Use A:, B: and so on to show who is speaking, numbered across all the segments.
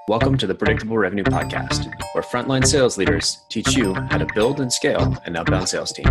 A: Welcome to the Predictable Revenue Podcast, where frontline sales leaders teach you how to build and scale an outbound sales team.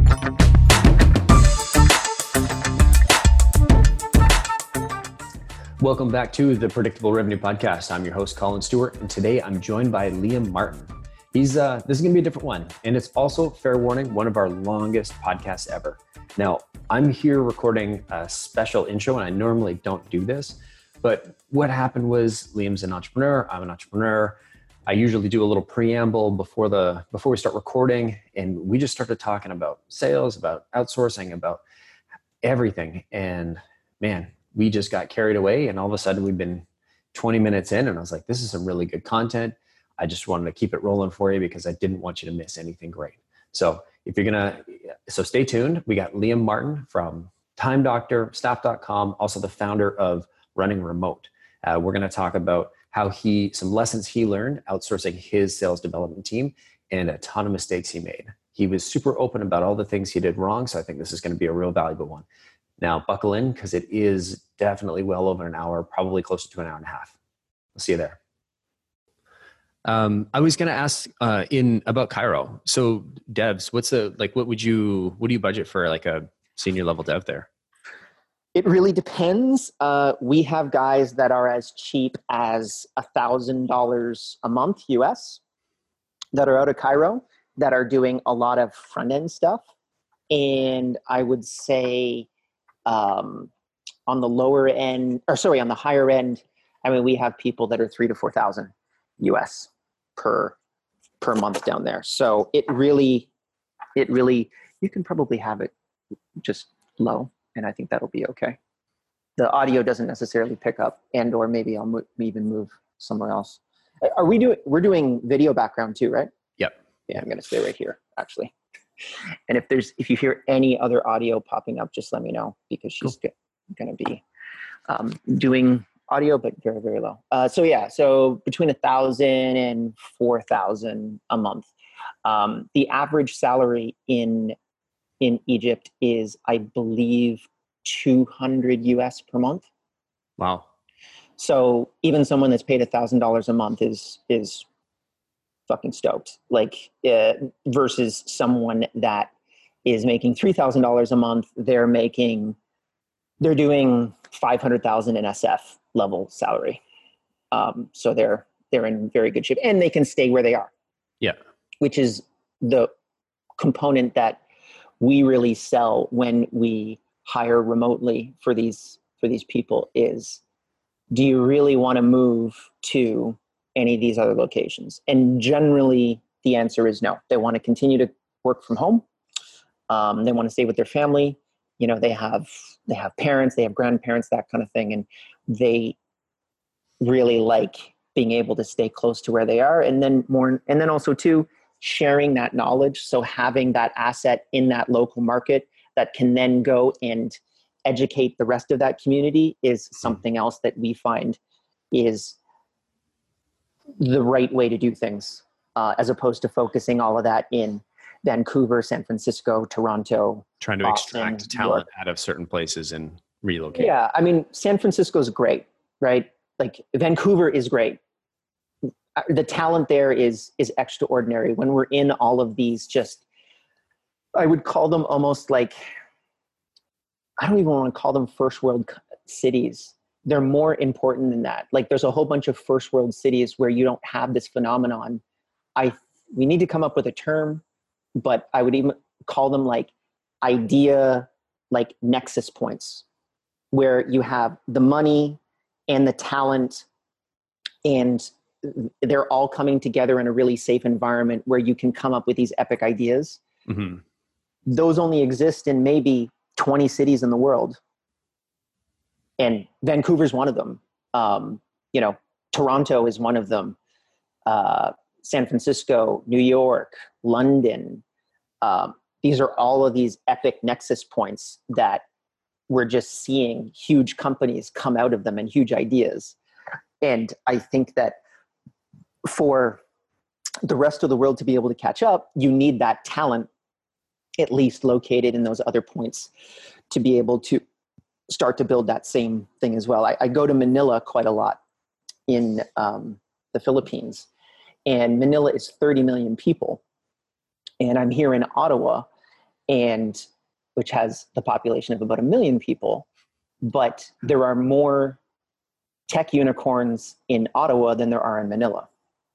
A: Welcome back to the Predictable Revenue Podcast. I'm your host, Colin Stewart, and today I'm joined by Liam Martin. This is going to be a different one, and it's also, fair warning, one of our longest podcasts ever. Now, I'm here recording a special intro, and I normally don't do this, but what happened was Liam's an entrepreneur, I'm an entrepreneur. I usually do a little preamble before we start recording, and we just started talking about sales, about outsourcing, about everything. And man, we just got carried away, and all of a sudden we've been 20 minutes in, and I was like, this is some really good content. I just wanted to keep it rolling for you because I didn't want you to miss anything great. So stay tuned. We got Liam Martin from Time Doctor, Staff.com, also the founder of Running Remote. We're going to talk about some lessons he learned outsourcing his sales development team and a ton of mistakes he made. He was super open about all the things he did wrong. So I think this is going to be a real valuable one. Now buckle in because it is definitely well over an hour, probably closer to an hour and a half. I'll see you there. I was going to ask about Cairo. So devs, what do you budget for like a senior level dev there?
B: It really depends. We have guys that are as cheap as $1,000 a month US that are out of Cairo that are doing a lot of front end stuff. And I would say on the higher end, I mean, we have people that are $3,000 to $4,000 US per month down there. So it really, you can probably have it just low, and I think that'll be okay. The audio doesn't necessarily pick up, or maybe I'll even move somewhere else. We're doing video background too, right?
A: Yep.
B: Yeah, I'm going to stay right here, actually. And if you hear any other audio popping up, just let me know, because she's going to be doing audio, but very, very low. So between 1,000 and 4,000 a month. The average salary in Egypt is, I believe, 200 US per month.
A: Wow.
B: So even someone that's paid $1,000 a month is fucking stoked. Versus someone that is making $3,000 a month, they're doing 500,000 in SF level salary. So they're in very good shape, and they can stay where they are.
A: Yeah.
B: Which is the component that we really sell when we hire remotely for these people is, do you really want to move to any of these other locations? And generally the answer is no. They want to continue to work from home. They want to stay with their family. You know, they have parents, they have grandparents, that kind of thing. And they really like being able to stay close to where they are. And then also too, sharing that knowledge. So having that asset in that local market that can then go and educate the rest of that community is something else that we find is the right way to do things, as opposed to focusing all of that in Vancouver, San Francisco, Toronto.
A: Trying to
B: Boston,
A: extract talent out of certain places and relocate.
B: Yeah. I mean, San Francisco is great, right? Like Vancouver is great. The talent there is extraordinary. When we're in all of these, I would call them almost like, I don't even want to call them first world cities. They're more important than that. Like there's a whole bunch of first world cities where you don't have this phenomenon. We need to come up with a term, but I would even call them like nexus points, where you have the money and the talent, and they're all coming together in a really safe environment where you can come up with these epic ideas.
A: Mm-hmm.
B: Those only exist in maybe 20 cities in the world. And Vancouver's one of them. Toronto is one of them. San Francisco, New York, London. These are all of these epic nexus points that we're just seeing huge companies come out of them and huge ideas. And I think that for the rest of the world to be able to catch up, you need that talent at least located in those other points to be able to start to build that same thing as well. I go to Manila quite a lot in the Philippines, and Manila is 30 million people. And I'm here in Ottawa, and which has the population of about 1 million people, but there are more tech unicorns in Ottawa than there are in Manila.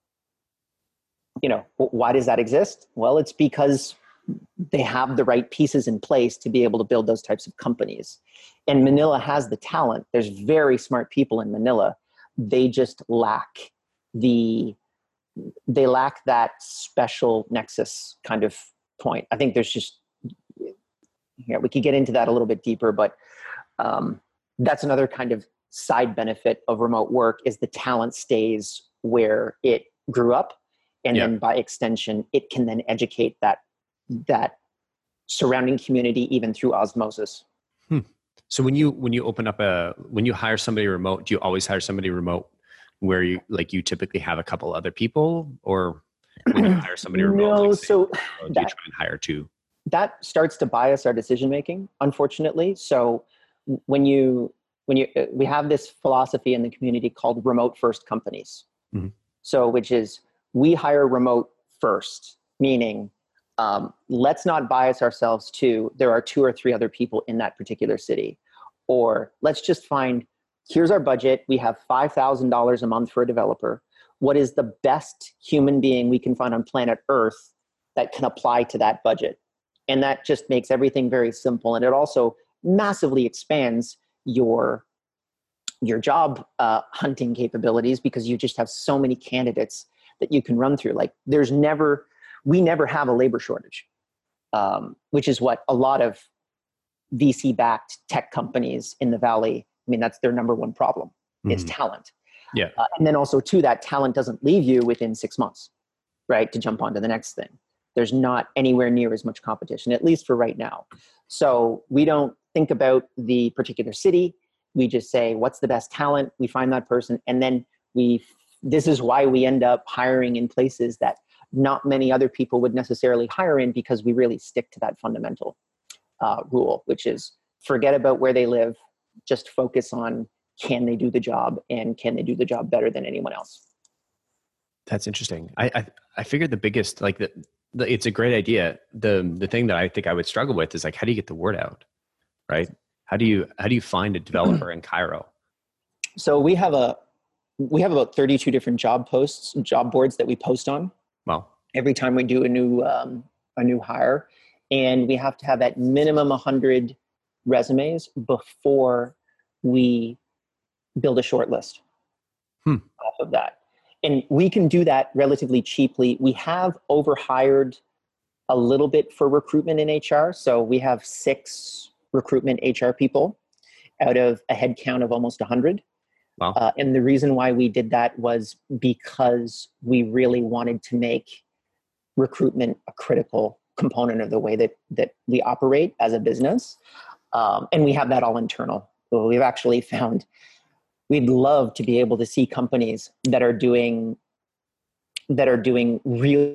B: Why does that exist? Well, it's because they have the right pieces in place to be able to build those types of companies. And Manila has the talent. There's very smart people in Manila. They just lack that special nexus kind of point. I think there's just, we could get into that a little bit deeper, but that's another kind of side benefit of remote work is the talent stays where it grew up. And then by extension, it can then educate that surrounding community even through osmosis.
A: So when you open up when you hire somebody remote, do you always hire somebody remote where you typically have a couple other people, or when you hire somebody remote?
B: No,
A: do you try and hire two?
B: That starts to bias our decision-making, unfortunately. So we have this philosophy in the community called remote first companies. Mm-hmm. So, which is we hire remote first, meaning let's not bias ourselves to there are 2 or 3 other people in that particular city, or let's just find, here's our budget. We have $5,000 a month for a developer. What is the best human being we can find on planet Earth that can apply to that budget? And that just makes everything very simple. And it also massively expands your job hunting capabilities, because you just have so many candidates that you can run through. Like we never have a labor shortage, which is what a lot of VC-backed tech companies in the Valley, that's their number one problem, is talent.
A: Yeah.
B: And then also too, that talent doesn't leave you within 6 months, right? To jump onto the next thing. There's not anywhere near as much competition, at least for right now. So we don't think about the particular city. We just say, what's the best talent? We find that person. And then this is why we end up hiring in places that not many other people would necessarily hire in, because we really stick to that fundamental rule, which is forget about where they live, just focus on can they do the job, and can they do the job better than anyone else.
A: That's interesting. I figured the biggest, it's a great idea. The thing that I think I would struggle with is how do you get the word out, right? How do you find a developer in Cairo?
B: So we have about 32 different job boards that we post on.
A: Wow.
B: Every time we do a new hire, and we have to have at minimum 100 resumes before we build a short list off of that. And we can do that relatively cheaply. We have overhired a little bit for recruitment in HR. So we have 6 recruitment HR people out of a head count of almost 100.
A: Wow.
B: And the reason why we did that was because we really wanted to make recruitment a critical component of the way that we operate as a business. And we have that all internal. So we've actually found we'd love to be able to see companies that are doing really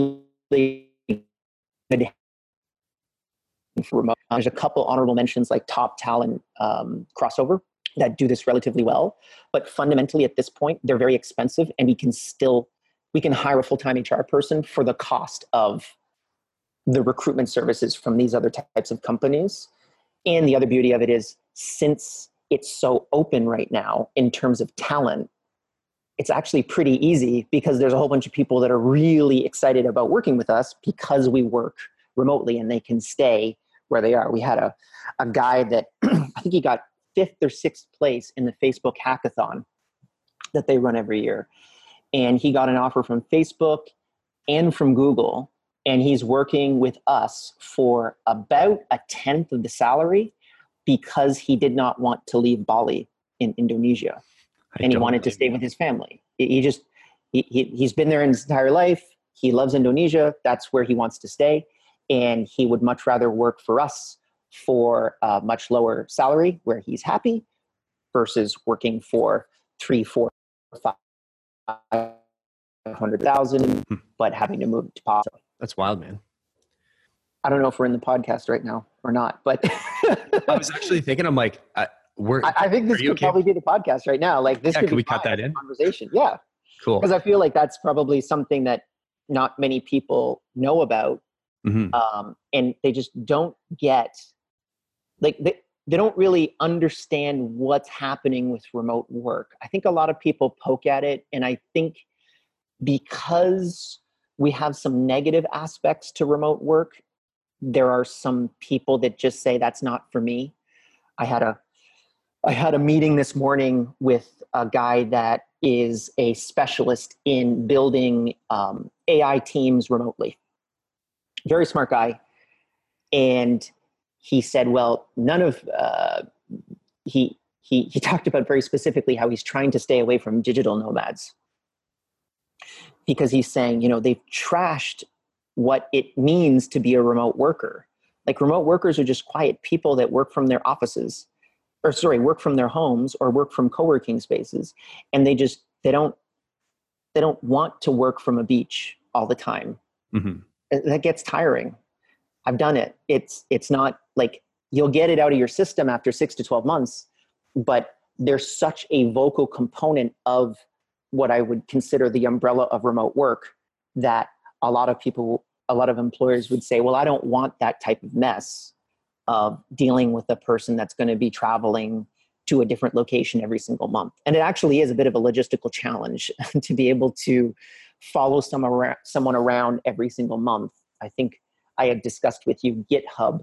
B: good for remote. There's a couple honorable mentions like Top Talent, Crossover, that do this relatively well. But fundamentally at this point, they're very expensive, and we can hire a full-time HR person for the cost of the recruitment services from these other types of companies. And the other beauty of it is, since it's so open right now in terms of talent, it's actually pretty easy, because there's a whole bunch of people that are really excited about working with us because we work remotely and they can stay where they are. We had a guy that I think he got 5th or 6th place in the Facebook hackathon that they run every year. And he got an offer from Facebook and from Google, and he's working with us for about 1/10 of the salary, because he did not want to leave Bali in Indonesia, and he wanted to stay with his family. He's been there in his entire life. He loves Indonesia. That's where he wants to stay. And he would much rather work for us for a much lower salary where he's happy, versus working for 3, 4, 500,000, but having to move to Palo.
A: That's wild, man.
B: I don't know if we're in the podcast right now or not, but
A: I was actually thinking, I'm like,
B: I think this could probably be the podcast right now. Like this could
A: we cut that in?
B: conversation. Yeah.
A: Cool.
B: Because I feel like that's probably something that not many people know about. And they just don't get, like, they don't really understand what's happening with remote work. I think a lot of people poke at it. And I think because we have some negative aspects to remote work, there are some people that just say that's not for me. I had a meeting this morning with a guy that is a specialist in building AI teams remotely. Very smart guy. And he said, well, he talked about very specifically how he's trying to stay away from digital nomads. Because he's saying, they've trashed what it means to be a remote worker. Like, remote workers are just quiet people that work from their offices, work from their homes or work from co-working spaces. And they don't want to work from a beach all the time. That gets tiring. I've done it. It's not like you'll get it out of your system after 6 to 12 months, but there's such a vocal component of what I would consider the umbrella of remote work that a lot of employers would say, well, I don't want that type of mess of dealing with a person that's going to be traveling to a different location every single month. And it actually is a bit of a logistical challenge to be able to follow someone around every single month. I think I had discussed with you GitHub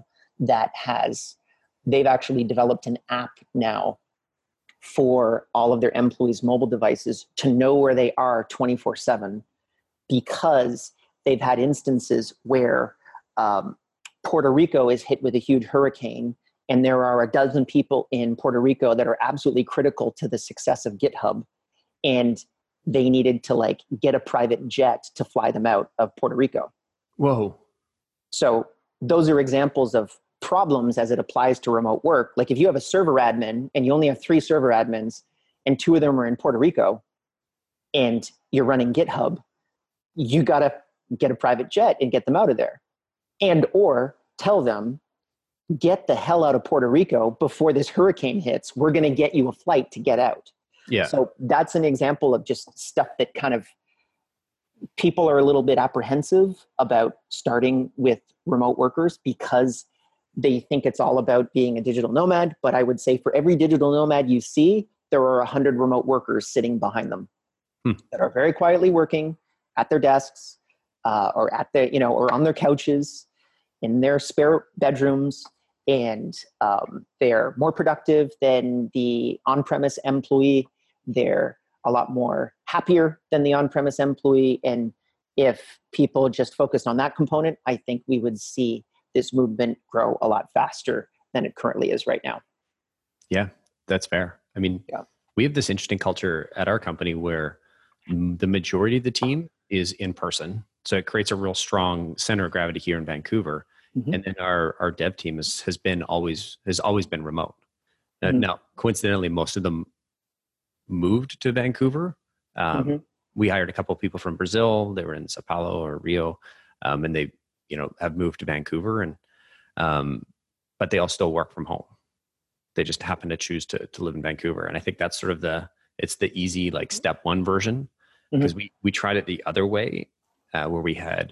B: they've actually developed an app now for all of their employees' mobile devices to know where they are 24/7, because they've had instances where Puerto Rico is hit with a huge hurricane, and there are a dozen people in Puerto Rico that are absolutely critical to the success of GitHub, and they needed to get a private jet to fly them out of Puerto Rico.
A: Whoa.
B: So those are examples of problems as it applies to remote work. Like, if you have a server admin and you only have 3 server admins and 2 of them are in Puerto Rico and you're running GitHub, you got to get a private jet and get them out of there. And or tell them, get the hell out of Puerto Rico before this hurricane hits. We're going to get you a flight to get out.
A: Yeah.
B: So that's an example of just stuff that kind of people are a little bit apprehensive about starting with remote workers because they think it's all about being a digital nomad. But I would say for every digital nomad you see, there are 100 remote workers sitting behind them that are very quietly working at their desks or at or on their couches in their spare bedrooms. And they're more productive than the on-premise employee. They're a lot more happier than the on-premise employee. And if people just focused on that component, I think we would see this movement grow a lot faster than it currently is right now.
A: Yeah, that's fair. I mean, we have this interesting culture at our company where the majority of the team is in person. So it creates a real strong center of gravity here in Vancouver. And then our dev team has always been remote. Now, coincidentally, most of them moved to Vancouver. We hired a couple of people from Brazil. They were in Sao Paulo or Rio, and they have moved to Vancouver, and but they all still work from home. They just happen to choose to live in Vancouver, and I think that's sort of it's the easy step one version, because we tried it the other way, where we had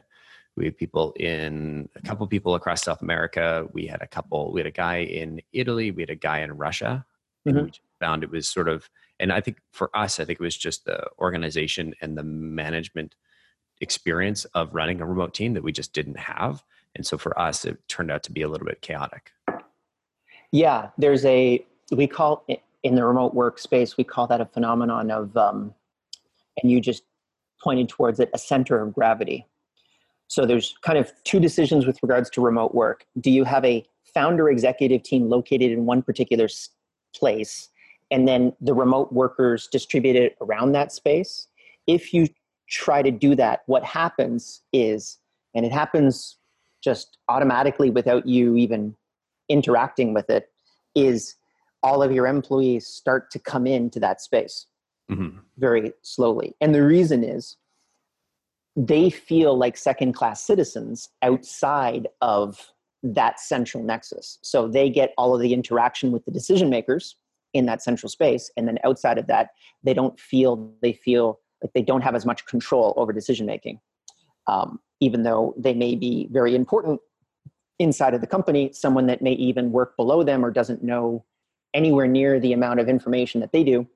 A: a couple people across South America. We had a guy in Italy. We had a guy in Russia. And we found it was sort of, and I think for us, it was just the organization and the management experience of running a remote team that we just didn't have. And so for us, it turned out to be a little bit chaotic. Yeah.
B: We call it in the remote workspace, we call that a phenomenon of, and you just pointed towards it, a center of gravity. So there's kind of 2 decisions with regards to remote work. Do you have a founder executive team located in one particular place, and then the remote workers distributed around that space? If you try to do that, what happens is, and it happens just automatically without you even interacting with it, is all of your employees start to come into that space very slowly. And the reason is, they feel like second-class citizens outside of that central nexus. So they get all of the interaction with the decision makers in that central space. And then outside of that, they feel Like they don't have as much control over decision making, even though they may be very important inside of the company. Someone that may even work below them or doesn't know anywhere near the amount of information that they do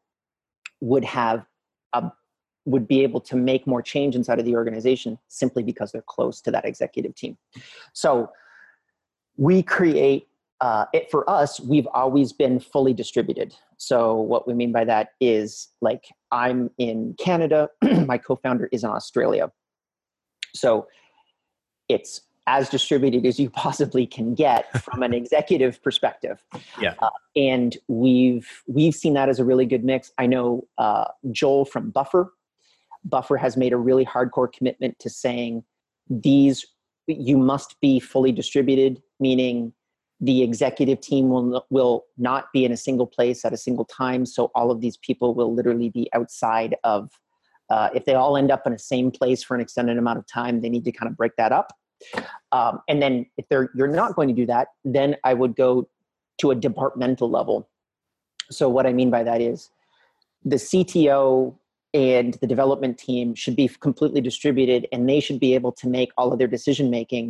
B: would be able to make more change inside of the organization simply because they're close to that executive team. So we create it for us. We've always been fully distributed. So what we mean by that is, like, I'm in Canada, my co-founder is in Australia. So it's as distributed as you possibly can get from an executive perspective.
A: Yeah.
B: And we've seen that as a really good mix. I know Joel from Buffer has made a really hardcore commitment to saying you must be fully distributed, meaning the executive team will not be in a single place at a single time. So all of these people will literally be outside of, if they all end up in the same place for an extended amount of time, they need to kind of break that up. And then if you're not going to do that, then I would go to a departmental level. So what I mean by that is the CTO and the development team should be completely distributed, and they should be able to make all of their decision making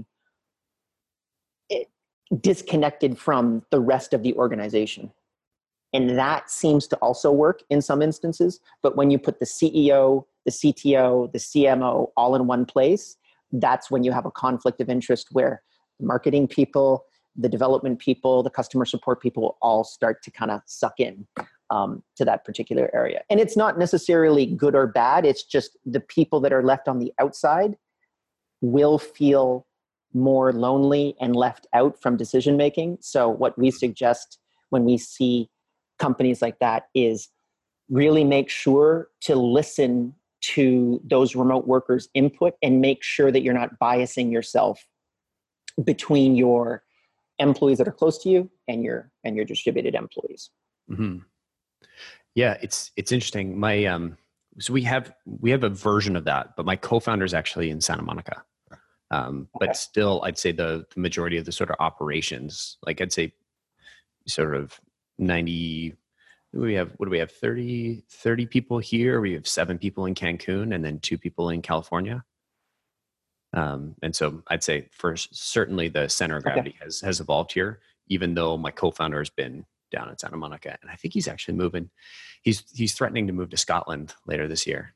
B: disconnected from the rest of the organization. And that seems to also work in some instances. But when you put the CEO, the CTO, the CMO all in one place, that's when you have a conflict of interest where the marketing people, the development people, the customer support people all start to kind of suck in to that particular area. And it's not necessarily good or bad. It's just the people that are left on the outside will feel more lonely and left out from decision making. So what we suggest when we see companies like that is really make sure to listen to those remote workers' input and make sure that you're not biasing yourself between your employees that are close to you and your distributed employees.
A: Mm-hmm. Yeah, it's interesting. So we have a version of that, but my co-founder is actually in Santa Monica. But still, I'd say the majority of the sort of operations, like I'd say sort of 90, what do we have, 30 people here. We have 7 people in Cancun and then 2 people in California. And so I'd say certainly the center of gravity has evolved here, even though my co-founder has been down in Santa Monica. And I think he's actually moving. He's threatening to move to Scotland later this year.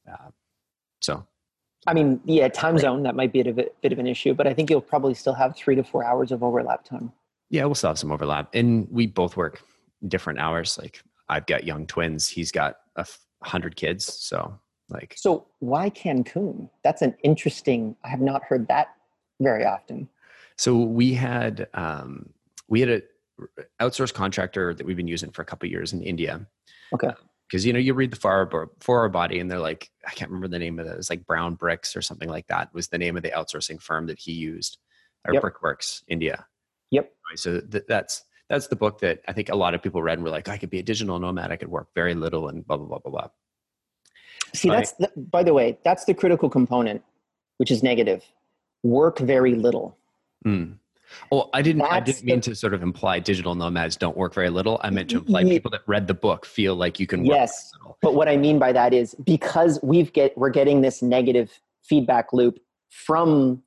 B: I mean, yeah, time zone, that might be a bit of an issue, but I think you'll probably still have 3 to 4 hours of overlap time.
A: Yeah, we'll still have some overlap. And we both work different hours. Like I've got young twins. He's got 100 kids. So
B: why Cancun? That's an interesting, I have not heard that very often.
A: So we had a outsourced contractor that we've been using for a couple of years in India.
B: Okay.
A: Because, you read the 4-Hour Body and they're like, I can't remember the name of it. It was like Brown Bricks or something like that was the name of the outsourcing firm that he used, or Brickworks India.
B: Yep.
A: Right, so that's the book that I think a lot of people read and were like, I could be a digital nomad. I could work very little and blah, blah, blah, blah, blah.
B: See, by the way, that's the critical component, which is negative. Work very little.
A: Mm. Oh, I didn't mean to sort of imply digital nomads don't work very little. I meant to imply people that read the book feel like you can work very little.
B: But what I mean by that is because we're getting this negative feedback loop from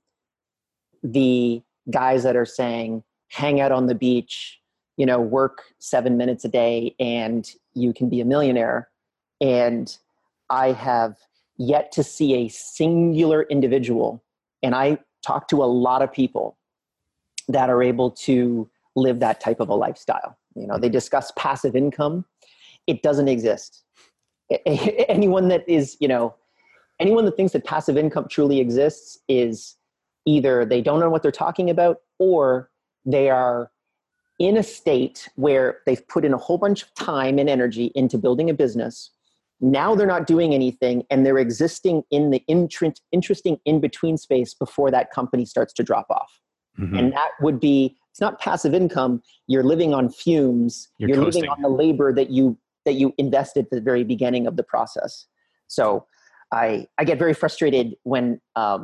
B: the guys that are saying, hang out on the beach, work 7 minutes a day and you can be a millionaire. And I have yet to see a singular individual, and I talk to a lot of people that are able to live that type of a lifestyle. They discuss passive income. It doesn't exist. Anyone that thinks that passive income truly exists is either they don't know what they're talking about, or they are in a state where they've put in a whole bunch of time and energy into building a business. Now they're not doing anything and they're existing in the interesting in-between space before that company starts to drop off. Mm-hmm. And that would be, it's not passive income. You're living on fumes. You're living on the labor that you invested at the very beginning of the process. So I get very frustrated when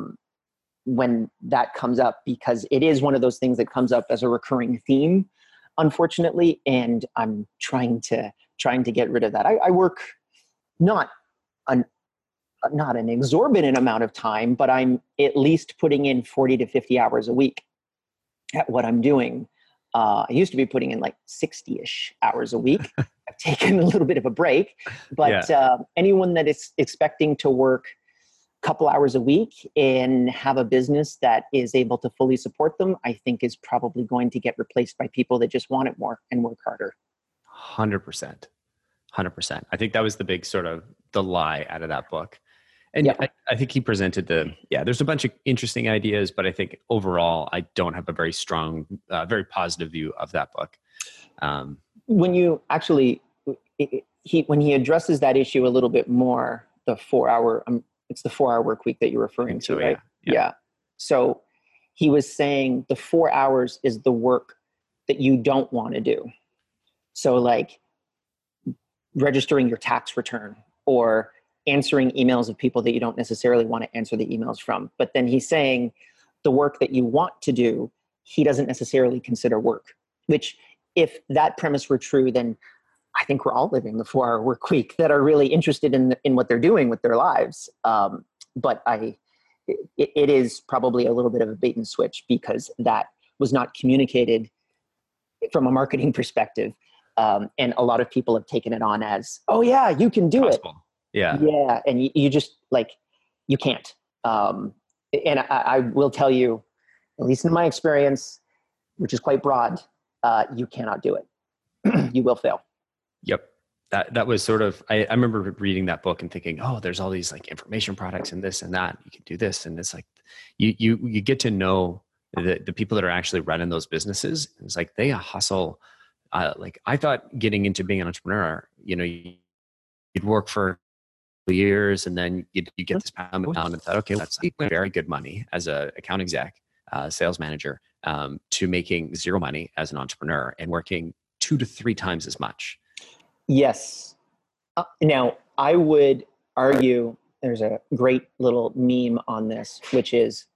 B: that comes up, because it is one of those things that comes up as a recurring theme, unfortunately. And I'm trying to get rid of that. I work not not an exorbitant amount of time, but I'm at least putting in 40 to 50 hours a week at what I'm doing. I used to be putting in like 60-ish hours a week. I've taken a little bit of a break, but anyone that is expecting to work a couple hours a week and have a business that is able to fully support them, I think is probably going to get replaced by people that just want it more and work harder.
A: 100%. 100%. I think that was the big sort of the lie out of that book. And I think he presented there's a bunch of interesting ideas, but I think overall, I don't have a very strong, very positive view of that book.
B: When you actually, when he addresses that issue a little bit more, the 4-hour, it's the 4-hour work week that you're referring to, right? Yeah. So he was saying the 4 hours is the work that you don't want to do. So like registering your tax return or answering emails of people that you don't necessarily want to answer the emails from. But then he's saying the work that you want to do, he doesn't necessarily consider work, which if that premise were true, then I think we're all living the 4-hour work week that are really interested in what they're doing with their lives. But it is probably a little bit of a bait and switch because that was not communicated from a marketing perspective. And a lot of people have taken it on as, oh yeah, you can do it. Yeah. And you just like, you can't. And I will tell you, at least in my experience, which is quite broad, you cannot do it. You will fail.
A: Yep. That was sort of, I remember reading that book and thinking, oh, there's all these like information products and this and that. You can do this. And it's like, you get to know the people that are actually running those businesses. It's like they hustle. Like I thought getting into being an entrepreneur, you'd work for years and then you get this pound and thought, okay, that's very good money as a account exec, sales manager, to making zero money as an entrepreneur and working 2 to 3 times as much.
B: Yes. Now I would argue there's a great little meme on this, which is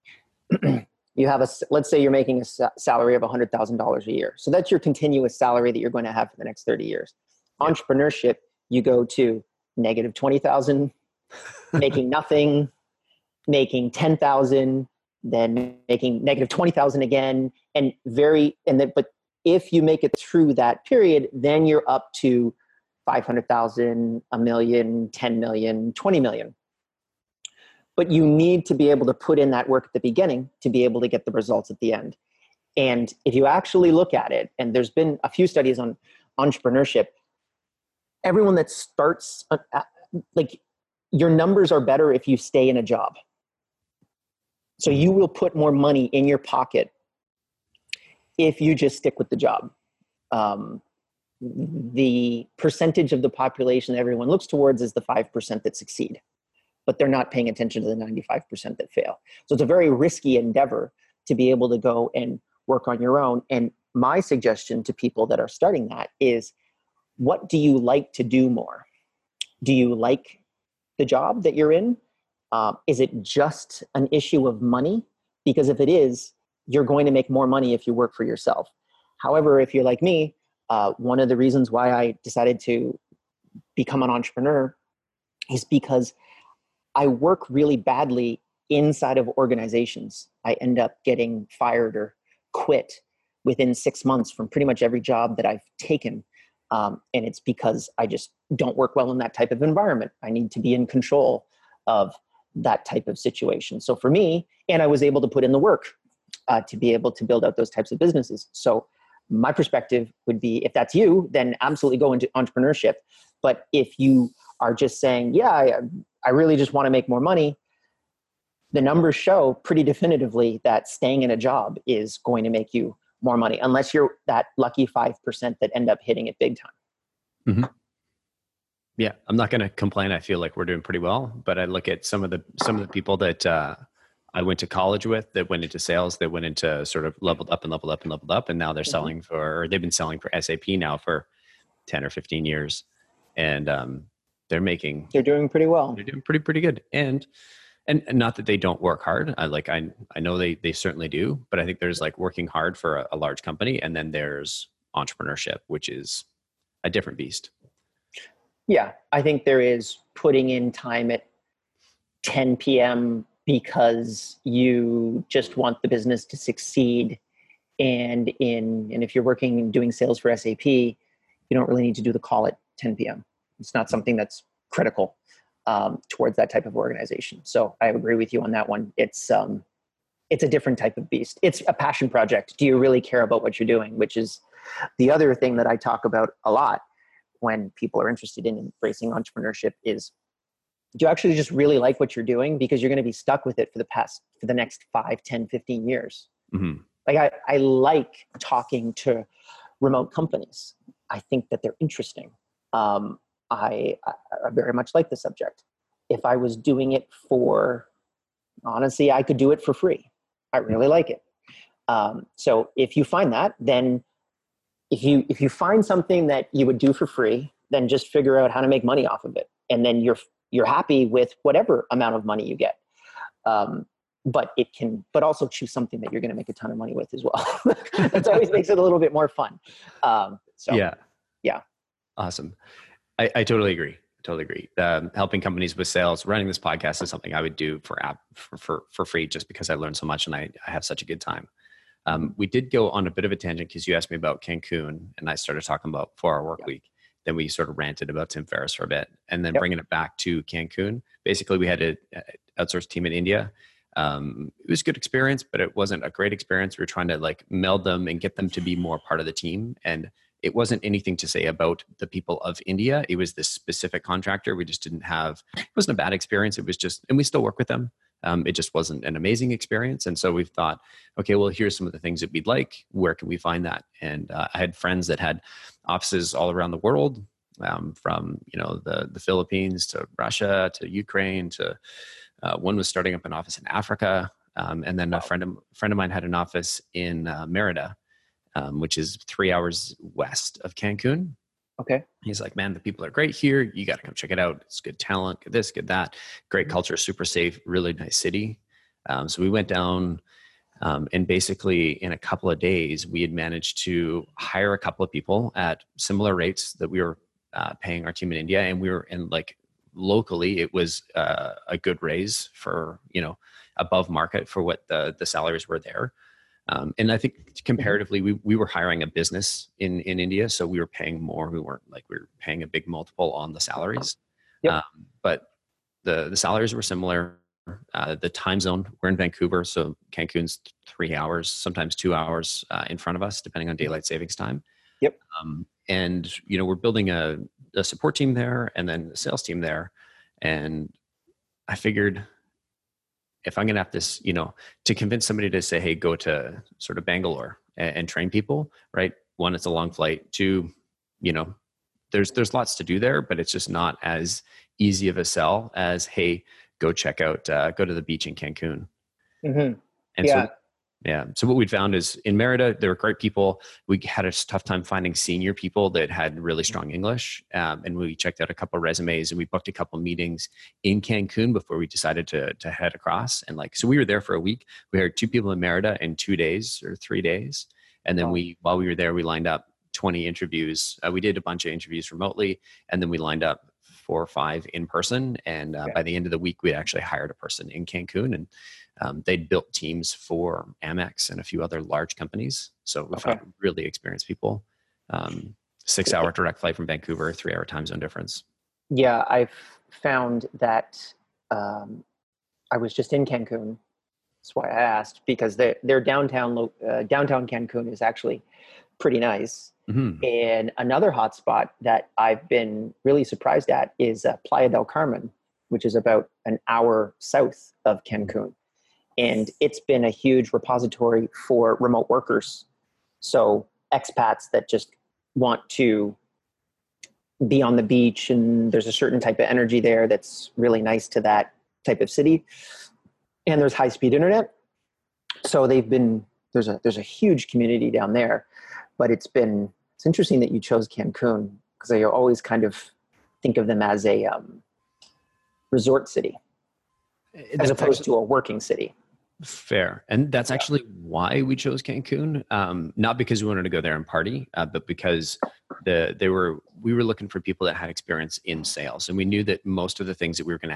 B: you have let's say you're making a salary of $100,000 a year. So that's your continuous salary that you're going to have for the next 30 years. Yeah. Entrepreneurship, you go to negative 20,000, making nothing, making 10,000, then making negative 20,000 again. But if you make it through that period, then you're up to 500,000, a million, 10 million, 20 million. But you need to be able to put in that work at the beginning to be able to get the results at the end. And if you actually look at it, and there's been a few studies on entrepreneurship, everyone that starts, like your numbers are better if you stay in a job. So you will put more money in your pocket if you just stick with the job. The percentage of the population that everyone looks towards is the 5% that succeed, but they're not paying attention to the 95% that fail. So it's a very risky endeavor to be able to go and work on your own. And my suggestion to people that are starting that is, what do you like to do more? Do you like the job that you're in? Is it just an issue of money? Because if it is, you're going to make more money if you work for yourself. However, if you're like me, one of the reasons why I decided to become an entrepreneur is because I work really badly inside of organizations. I end up getting fired or quit within 6 months from pretty much every job that I've taken. And it's because I just don't work well in that type of environment. I need to be in control of that type of situation. So for me, and I was able to put in the work to be able to build out those types of businesses. So my perspective would be, if that's you, then absolutely go into entrepreneurship. But if you are just saying, yeah, I really just want to make more money, the numbers show pretty definitively that staying in a job is going to make you more money, unless you're that lucky 5% that end up hitting it big time.
A: Mm-hmm. Yeah, I'm not going to complain. I feel like we're doing pretty well, but I look at some of the people that I went to college with that went into sales, that went into sort of leveled up, and now they're selling they've been selling for SAP now for 10 or 15 years, and they're doing
B: pretty well.
A: They're doing pretty good, and not that they don't work hard. I know they certainly do, but I think there's like working hard for a large company, and then there's entrepreneurship, which is a different beast.
B: Yeah, I think there is putting in time at 10 p.m. because you just want the business to succeed. And if you're working and doing sales for SAP, you don't really need to do the call at 10 p.m. It's not something that's critical towards that type of organization. So I agree with you on that one. It's a different type of beast. It's a passion project. Do you really care about what you're doing? Which is the other thing that I talk about a lot when people are interested in embracing entrepreneurship is, do you actually just really like what you're doing? Because you're going to be stuck with it for the next 5, 10, 15 years.
A: Mm-hmm.
B: Like I like talking to remote companies. I think that they're interesting. I very much like the subject. If I was doing it honestly, I could do it for free. I really like it. So if you find that, then if you find something that you would do for free, then just figure out how to make money off of it. And then you're happy with whatever amount of money you get. But also choose something that you're going to make a ton of money with as well. That always makes it a little bit more fun. Yeah.
A: Awesome. I totally agree. Helping companies with sales, running this podcast is something I would do for free, just because I learned so much and I have such a good time. We did go on a bit of a tangent because you asked me about Cancun and I started talking about 4-Hour Workweek. Then we sort of ranted about Tim Ferriss for a bit, and then bringing it back to Cancun. Basically, we had an outsourced team in India. It was a good experience, but it wasn't a great experience. We were trying to meld them and get them to be more part of the team. And it wasn't anything to say about the people of India. It was this specific contractor. We just didn't have, it wasn't a bad experience. It was just, and we still work with them. It just wasn't an amazing experience. And so we've thought, okay, well, here's some of the things that we'd like. Where can we find that? And I had friends that had offices all around the world, from, the Philippines to Russia to Ukraine to one was starting up an office in Africa. And then a friend of mine had an office in Merida, which is 3 hours west of Cancun.
B: Okay.
A: He's like, man, the people are great here. You got to come check it out. It's good talent, good this, good that. Great culture, super safe, really nice city. So we went down, and basically in a couple of days, we had managed to hire a couple of people at similar rates that we were paying our team in India. And we were in locally, it was a good raise for, above market for what the salaries were there. And I think comparatively, we were hiring a business in India, so we were paying more. We weren't we were paying a big multiple on the salaries.
B: Yep.
A: But the salaries were similar. The time zone, we're in Vancouver, so Cancun's 3 hours, sometimes 2 hours in front of us, depending on daylight savings time.
B: Yep.
A: And we're building a support team there, and then a sales team there. And I figured, if I'm going to have this, to convince somebody to say, hey, go to sort of Bangalore and train people, right? One, it's a long flight. Two, there's lots to do there, but it's just not as easy of a sell as, hey, go check out, go to the beach in Cancun.
B: Mm-hmm.
A: And so what we'd found is in Merida, there were great people. We had a tough time finding senior people that had really strong English. And we checked out a couple of resumes and we booked a couple of meetings in Cancun before we decided to head across. And so we were there for a week. We hired 2 people in Merida in 2 days or 3 days. And then while we were there, we lined up 20 interviews. We did a bunch of interviews remotely, and then we lined up 4 or 5 in person. And by the end of the week, we actually hired a person in Cancun, and they'd built teams for Amex and a few other large companies. So we found really experienced people. 6-hour direct flight from Vancouver, 3-hour time zone difference.
B: Yeah, I've found that I was just in Cancun. That's why I asked, because their downtown Cancun is actually pretty nice. Mm-hmm. And another hotspot that I've been really surprised at is Playa del Carmen, which is about an hour south of Cancun. And it's been a huge repository for remote workers. So expats that just want to be on the beach, and there's a certain type of energy there that's really nice to that type of city. And there's high-speed internet. So there's a huge community down there. But it's interesting that you chose Cancun, because I always kind of think of them as a resort city, as opposed to a working city.
A: Fair. And that's actually why we chose Cancun. Not because we wanted to go there and party, but because we were looking for people that had experience in sales. And we knew that most of the things that we were going to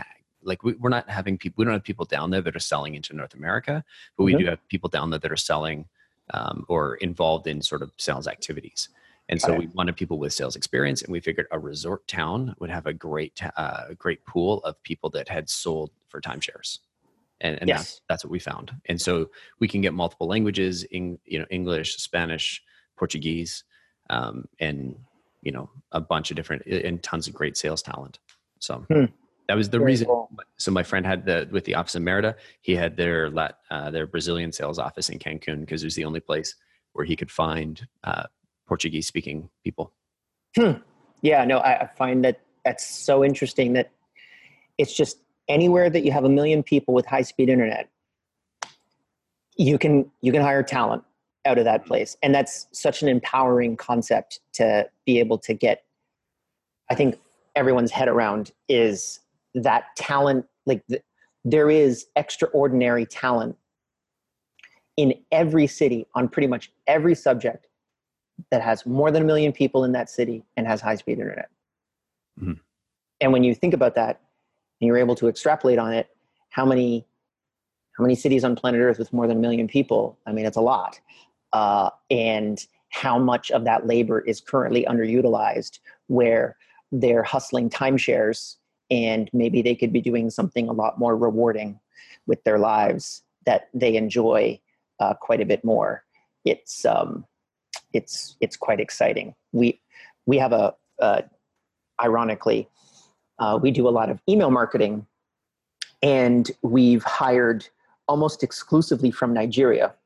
A: like we're not having people, we don't have people down there that are selling into North America, but we do have people down there that are selling or involved in sort of sales activities. And so we wanted people with sales experience, and we figured a resort town would have a great pool of people that had sold for timeshares. And that's what we found. And so we can get multiple languages, English, Spanish, Portuguese, and, a bunch of different, and tons of great sales talent. So that was the reason. Cool. So my friend had with the office in Merida, he had their Brazilian sales office in Cancun, because it was the only place where he could find Portuguese speaking people.
B: Yeah, no, I find that's so interesting that it's just anywhere that you have 1 million people with high speed internet, you can hire talent out of that place. And that's such an empowering concept to be able to get, I think, everyone's head around, is that talent. Like there is extraordinary talent in every city on pretty much every subject that has more than 1 million people in that city and has high speed internet. Mm-hmm. And when you think about that and you're able to extrapolate on it, how many cities on planet Earth with more than 1 million people? I mean, it's a lot. And how much of that labor is currently underutilized, where they're hustling timeshares, and maybe they could be doing something a lot more rewarding with their lives that they enjoy quite a bit more. It's quite exciting. We have ironically, we do a lot of email marketing, and we've hired almost exclusively from Nigeria.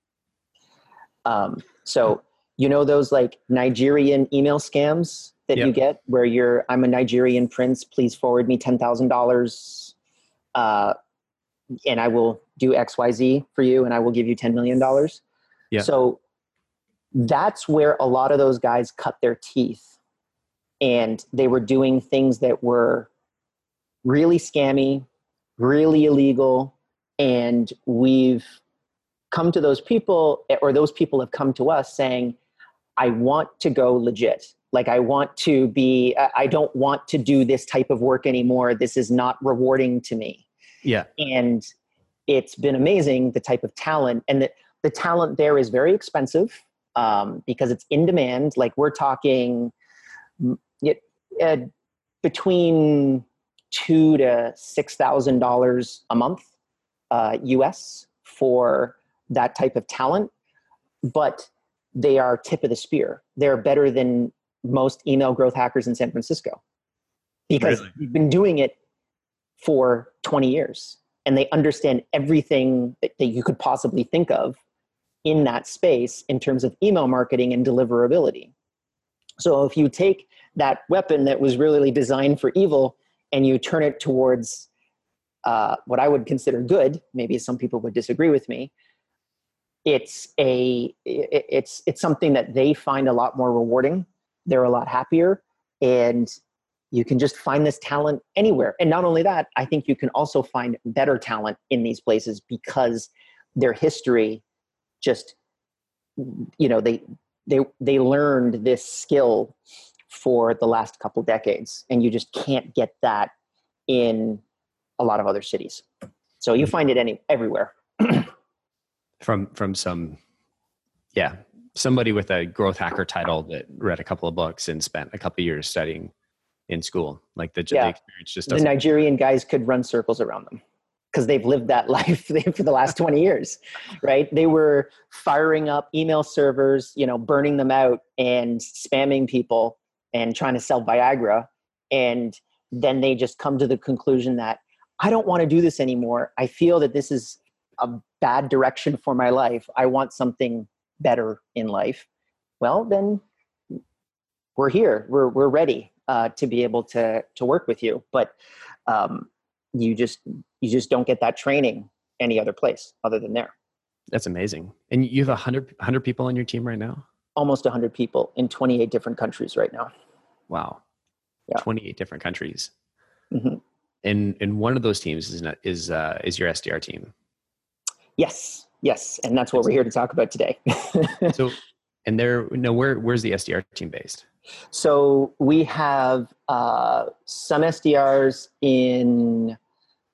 B: So those like Nigerian email scams that you get, where I'm a Nigerian prince, please forward me $10,000, and I will do XYZ for you, and I will give you $10 million. Yeah. So that's where a lot of those guys cut their teeth, and they were doing things that were really scammy, really illegal. And we've come to those people, or those people have come to us saying, I want to go legit. Like I don't want to do this type of work anymore. This is not rewarding to me. Yeah. And it's been amazing, the type of talent, and the talent there is very expensive. Because it's in demand. Like we're talking between $2,000 to $6,000 a month, US, for that type of talent. But they are tip of the spear. They're better than most email growth hackers in San Francisco, because we've been doing it for 20 years, and they understand everything that you could possibly think of in that space in terms of email marketing and deliverability. So if you take that weapon that was really designed for evil and you turn it towards what I would consider good, maybe some people would disagree with me, it's something that they find a lot more rewarding. They're a lot happier, and you can just find this talent anywhere. And not only that, I think you can also find better talent in these places, because their history just, they learned this skill for the last couple decades, and you just can't get that in a lot of other cities. So you find it everywhere.
A: From somebody with a growth hacker title that read a couple of books and spent a couple of years studying in school, like the experience just doesn't.
B: The Nigerian guys could run circles around them, because they've lived that life for the last 20 years, right? They were firing up email servers, burning them out and spamming people and trying to sell Viagra. And then they just come to the conclusion that I don't want to do this anymore. I feel that this is a bad direction for my life. I want something better in life. Well, then we're here. We're ready to be able to work with you. But you just don't get that training any other place other than there.
A: That's amazing. And you have 100 people on your team right now?
B: Almost 100 people in 28 different countries right now.
A: Wow. Yeah. 28 different countries. Mm-hmm. And one of those teams is your SDR team.
B: Yes. And that's what we're here to talk about today.
A: So, and where's the SDR team based?
B: So we have some SDRs in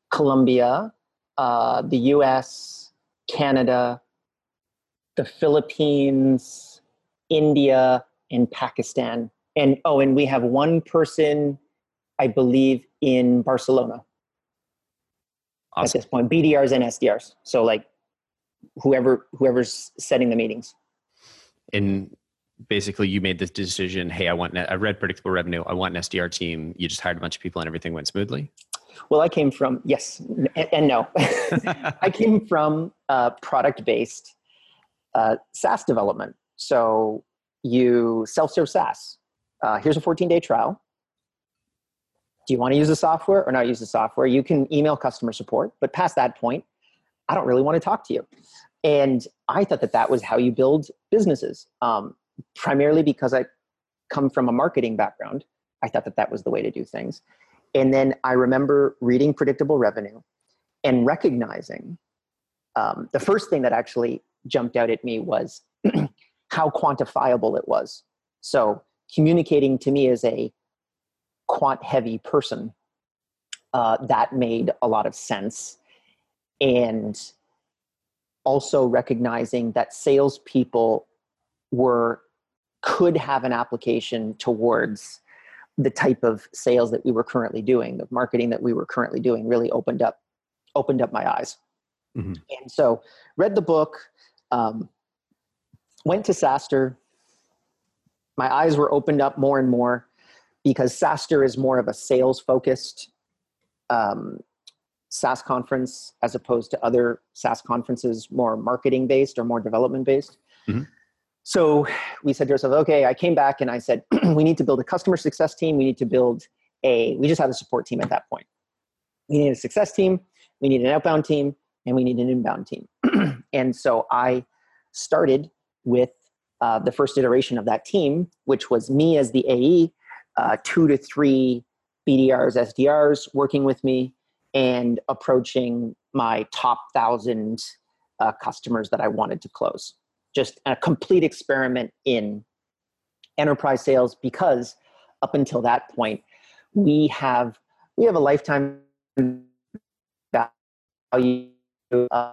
B: Colombia, the US, Canada, the Philippines, India, and Pakistan. And we have one person, I believe, in Barcelona. Awesome. At this point, BDRs and SDRs. So like whoever's setting the meetings.
A: And basically you made this decision, hey, I read Predictable Revenue. I want an SDR team. You just hired a bunch of people and everything went smoothly?
B: Well, I came from, yes and no. I came from product-based SaaS development. So you self-serve SaaS. Here's a 14-day trial. Do you want to use the software or not use the software? You can email customer support, but past that point, I don't really want to talk to you. And I thought that was how you build businesses, primarily because I come from a marketing background. I thought that was the way to do things. And then I remember reading Predictable Revenue and recognizing the first thing that actually jumped out at me was how quantifiable it was. So communicating to me as a quant-heavy person, that made a lot of sense. And also recognizing that salespeople could have an application towards the type of sales that we were currently doing, the marketing that we were currently doing, really opened up my eyes. Mm-hmm. And so read the book, went to SaaStr. My eyes were opened up more and more because SaaStr is more of a sales-focused SaaS conference as opposed to other SaaS conferences, more marketing-based or more development-based. Mm-hmm. So we said to ourselves, okay, I came back and I said, we need to build a customer success team. We need to we just had a support team at that point. We need a success team, we need an outbound team, and we need an inbound team. And so I started with the first iteration of that team, which was me as the AE, 2 to 3 BDRs, SDRs working with me and approaching my top 1,000 customers that I wanted to close. Just a complete experiment in enterprise sales, because up until that point, we have a lifetime value of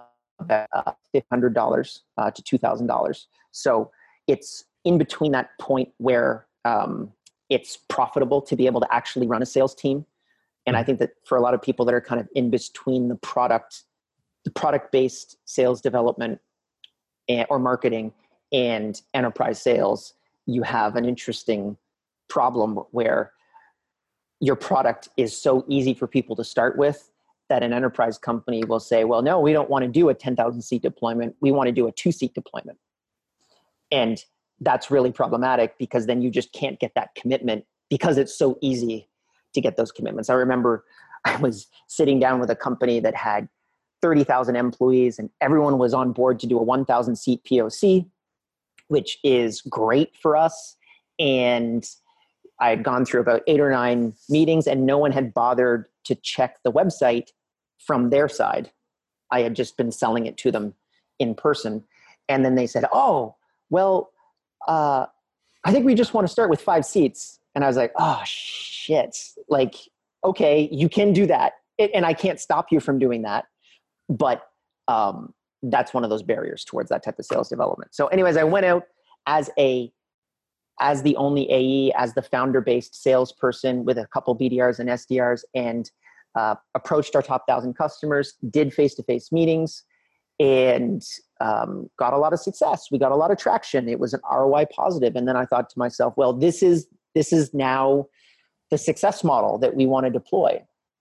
B: $500 to $2,000. So it's in between that point where it's profitable to be able to actually run a sales team. And I think that for a lot of people that are kind of in between the product-based sales development or marketing and enterprise sales, you have an interesting problem where your product is so easy for people to start with that an enterprise company will say, well, no, we don't want to do a 10,000 seat deployment. We want to do a 2-seat deployment. And that's really problematic because then you just can't get that commitment because it's so easy to get those commitments. I remember I was sitting down with a company that had 30,000 employees and everyone was on board to do a 1,000 seat POC, which is great for us. And I had gone through about 8 or 9 meetings and no one had bothered to check the website from their side. I had just been selling it to them in person. And then they said, oh, well, I think we just want to start with 5 seats. And I was like, oh, shit. Like, okay, you can do that. And I can't stop you from doing that. But that's one of those barriers towards that type of sales development. So anyways, I went out as the only AE, as the founder-based salesperson with a couple BDRs and SDRs, and approached our top 1,000 customers, did face-to-face meetings, and got a lot of success. We got a lot of traction. It was an ROI positive. And then I thought to myself, well, this is now the success model that we want to deploy.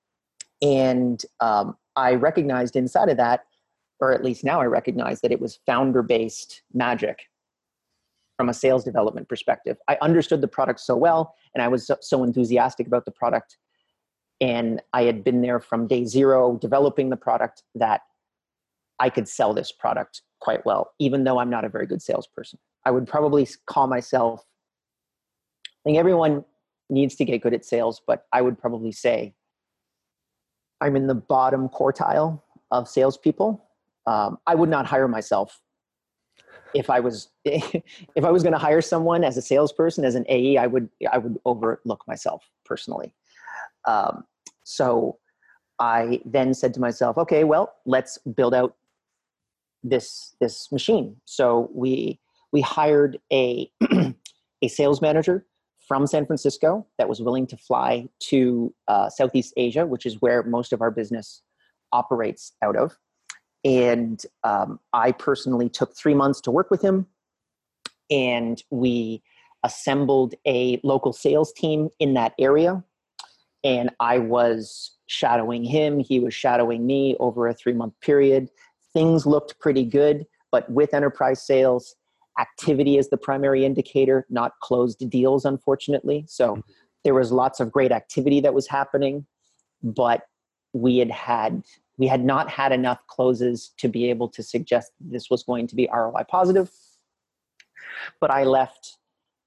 B: And I recognized inside of that, or at least now I recognize that it was founder-based magic from a sales development perspective. I understood the product so well, and I was so enthusiastic about the product. And I had been there from day 0 developing the product that I could sell this product quite well, even though I'm not a very good salesperson. I would probably call myself, I think everyone needs to get good at sales, but I would probably say I'm in the bottom quartile of salespeople. I would not hire myself if I was going to hire someone as a salesperson, as an AE. I would overlook myself personally. So I then said to myself, okay, well, let's build out this machine. So we hired a a sales manager from San Francisco that was willing to fly to Southeast Asia, which is where most of our business operates out of. And I personally took 3 months to work with him, and we assembled a local sales team in that area. And I was shadowing him. He was shadowing me over a 3-month period. Things looked pretty good, but with enterprise sales, activity is the primary indicator, not closed deals, unfortunately. So there was lots of great activity that was happening, but we had not had enough closes to be able to suggest this was going to be ROI positive. But I left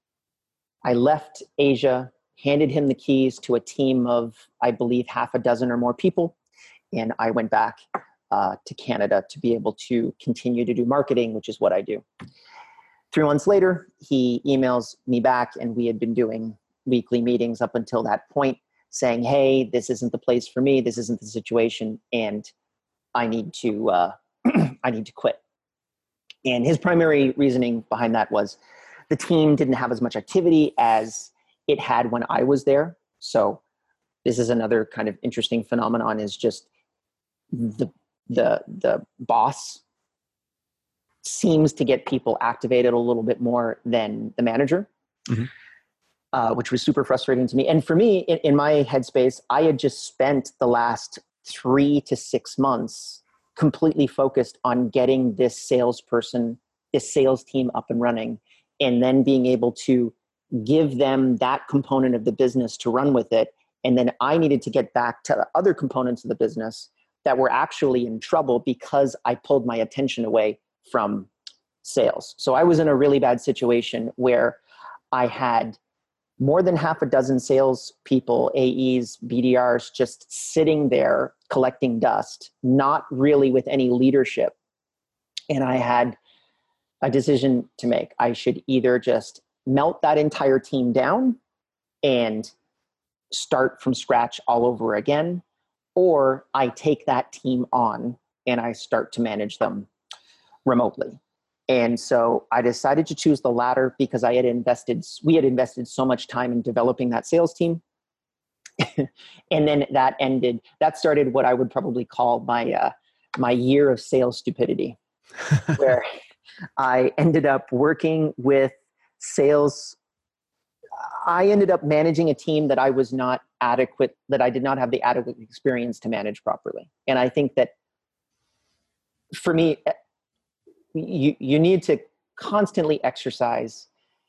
B: Asia, handed him the keys to a team of, I believe, half a dozen or more people. And I went back to Canada to be able to continue to do marketing, which is what I do. 3 months later, he emails me back, and we had been doing weekly meetings up until that point, saying, hey, this isn't the place for me. This isn't the situation. And I need to I need to quit. And his primary reasoning behind that was the team didn't have as much activity as it had when I was there. So this is another kind of interesting phenomenon, is just the boss seems to get people activated a little bit more than the manager, which was super frustrating to me. And for me, in my headspace, I had just spent the last 3 to 6 months completely focused on getting this sales team up and running, and then being able to give them that component of the business to run with it. And then I needed to get back to the other components of the business that were actually in trouble because I pulled my attention away from sales. So I was in a really bad situation where I had more than half a dozen sales people, AEs, BDRs, just sitting there collecting dust, not really with any leadership. And I had a decision to make. I should either just melt that entire team down and start from scratch all over again, or I take that team on and I start to manage them remotely. And so I decided to choose the latter because we had invested so much time in developing that sales team. And then that started what I would probably call my year of sales stupidity, where I ended up working with sales. I ended up managing a team that I was not adequate, that I did not have the adequate experience to manage properly. And I think that for me, you need to constantly exercise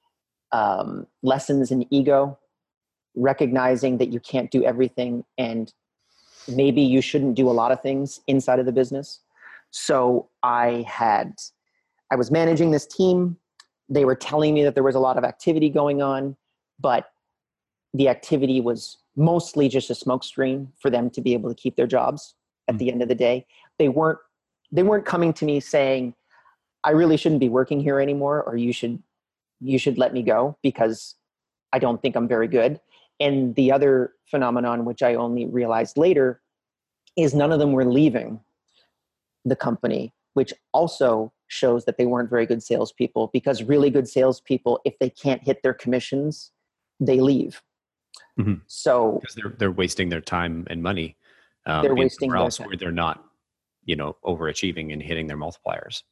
B: lessons in ego, recognizing that you can't do everything, and maybe you shouldn't do a lot of things inside of the business. So I was managing this team. They were telling me that there was a lot of activity going on, but the activity was mostly just a smokescreen for them to be able to keep their jobs at the end of the day. They weren't coming to me saying, I really shouldn't be working here anymore, or you should let me go because I don't think I'm very good. And the other phenomenon, which I only realized later, is none of them were leaving the company, which also shows that they weren't very good salespeople, because really good salespeople, if they can't hit their commissions, they leave.
A: Mm-hmm.
B: So
A: because they're wasting their time and money.
B: They're wasting their time.
A: Where they're not, overachieving and hitting their multipliers.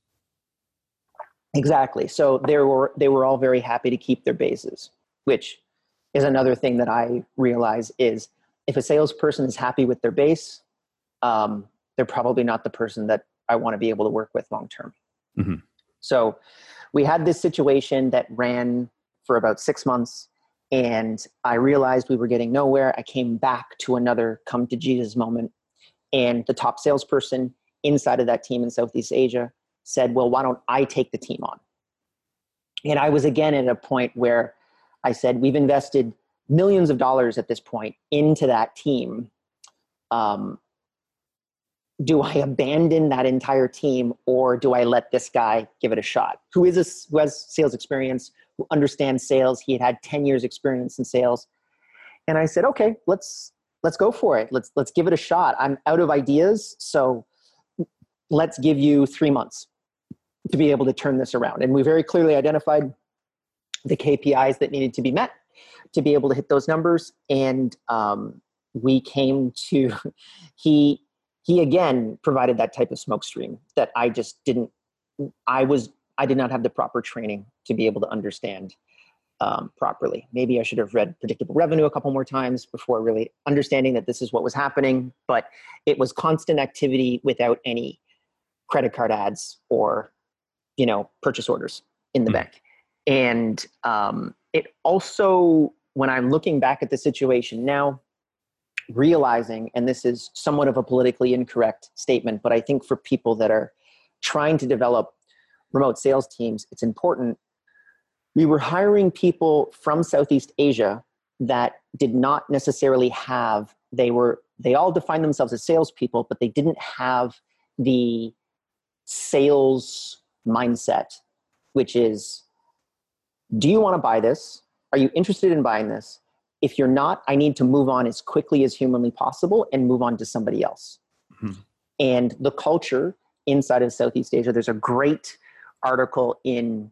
B: Exactly. So they were all very happy to keep their bases, which is another thing that I realize is if a salesperson is happy with their base, they're probably not the person that I want to be able to work with long term.
A: Mm-hmm.
B: So we had this situation that ran for about 6 months, and I realized we were getting nowhere. I came back to another come to Jesus moment, and the top salesperson inside of that team in Southeast Asia said, well, why don't I take the team on? And I was again at a point where I said, we've invested millions of dollars at this point into that team. Do I abandon that entire team, or do I let this guy give it a shot? Who has sales experience, who understands sales. He had 10 years experience in sales. And I said, okay, let's let's go for it. Let's give it a shot. I'm out of ideas, so let's give you 3 months to be able to turn this around. And we very clearly identified the KPIs that needed to be met to be able to hit those numbers. And we came to, he again provided that type of smoke stream that I just didn't, I did not have the proper training to be able to understand properly. Maybe I should have read Predictable Revenue a couple more times before really understanding that this is what was happening. But it was constant activity without any credit card ads or, purchase orders in the bank. And it also, when I'm looking back at the situation now, realizing, and this is somewhat of a politically incorrect statement, but I think for people that are trying to develop remote sales teams, it's important. We were hiring people from Southeast Asia that did not necessarily have, they all defined themselves as salespeople, but they didn't have the sales mindset, which is, do you want to buy this? Are you interested in buying this? If you're not, I need to move on as quickly as humanly possible and move on to somebody else. Mm-hmm. And the culture inside of Southeast Asia, there's a great article in,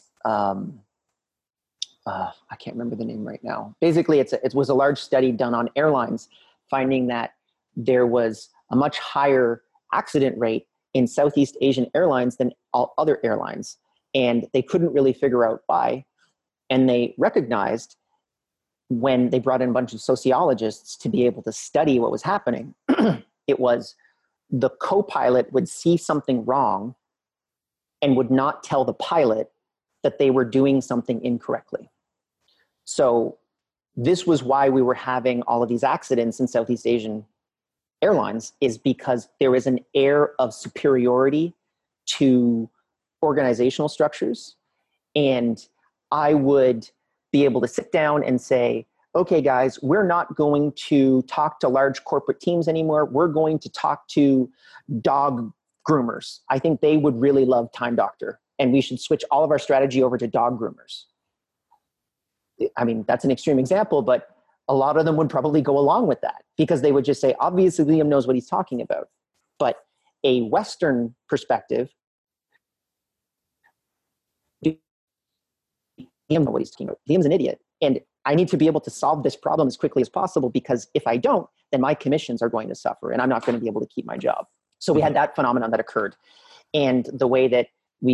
B: I can't remember the name right now. Basically, it was a large study done on airlines, finding that there was a much higher accident rate in Southeast Asian airlines than all other airlines. And they couldn't really figure out why. And they recognized, when they brought in a bunch of sociologists to be able to study what was happening, it was the co-pilot would see something wrong and would not tell the pilot that they were doing something incorrectly. So this was why we were having all of these accidents in Southeast Asian airlines, is because there is an air of superiority to organizational structures. And I would be able to sit down and say, okay, guys, we're not going to talk to large corporate teams anymore. We're going to talk to dog groomers. I think they would really love Time Doctor, and we should switch all of our strategy over to dog groomers. I mean, that's an extreme example, but a lot of them would probably go along with that, because they would just say, obviously Liam knows what he's talking about. But a Western perspective, Liam knows what he's talking about. Liam's an idiot. And I need to be able to solve this problem as quickly as possible, because if I don't, then my commissions are going to suffer and I'm not going to be able to keep my job. So we had that phenomenon that occurred. And the way that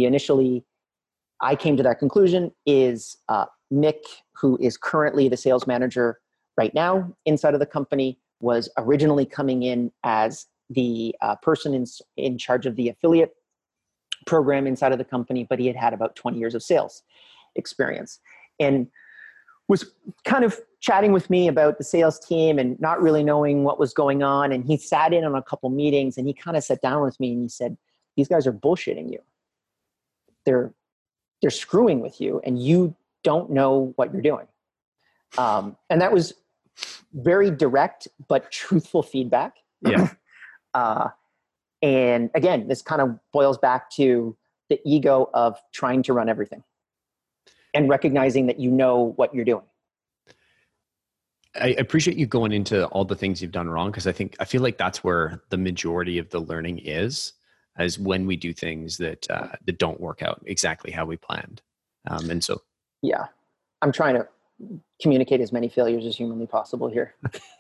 B: I came to that conclusion is Mick, who is currently the sales manager right now inside of the company, was originally coming in as the person in charge of the affiliate program inside of the company, but he had about 20 years of sales experience, and was kind of chatting with me about the sales team and not really knowing what was going on. And he sat in on a couple meetings, and he kind of sat down with me and he said, these guys are bullshitting you. They're screwing with you, and you don't know what you're doing. And that was very direct but truthful feedback.
A: Yeah.
B: And again, this kind of boils back to the ego of trying to run everything and recognizing that you know what you're doing.
A: I appreciate you going into all the things you've done wrong, because I feel like that's where the majority of the learning is when we do things that don't work out exactly how we planned. And so,
B: yeah, I'm trying to communicate as many failures as humanly possible here.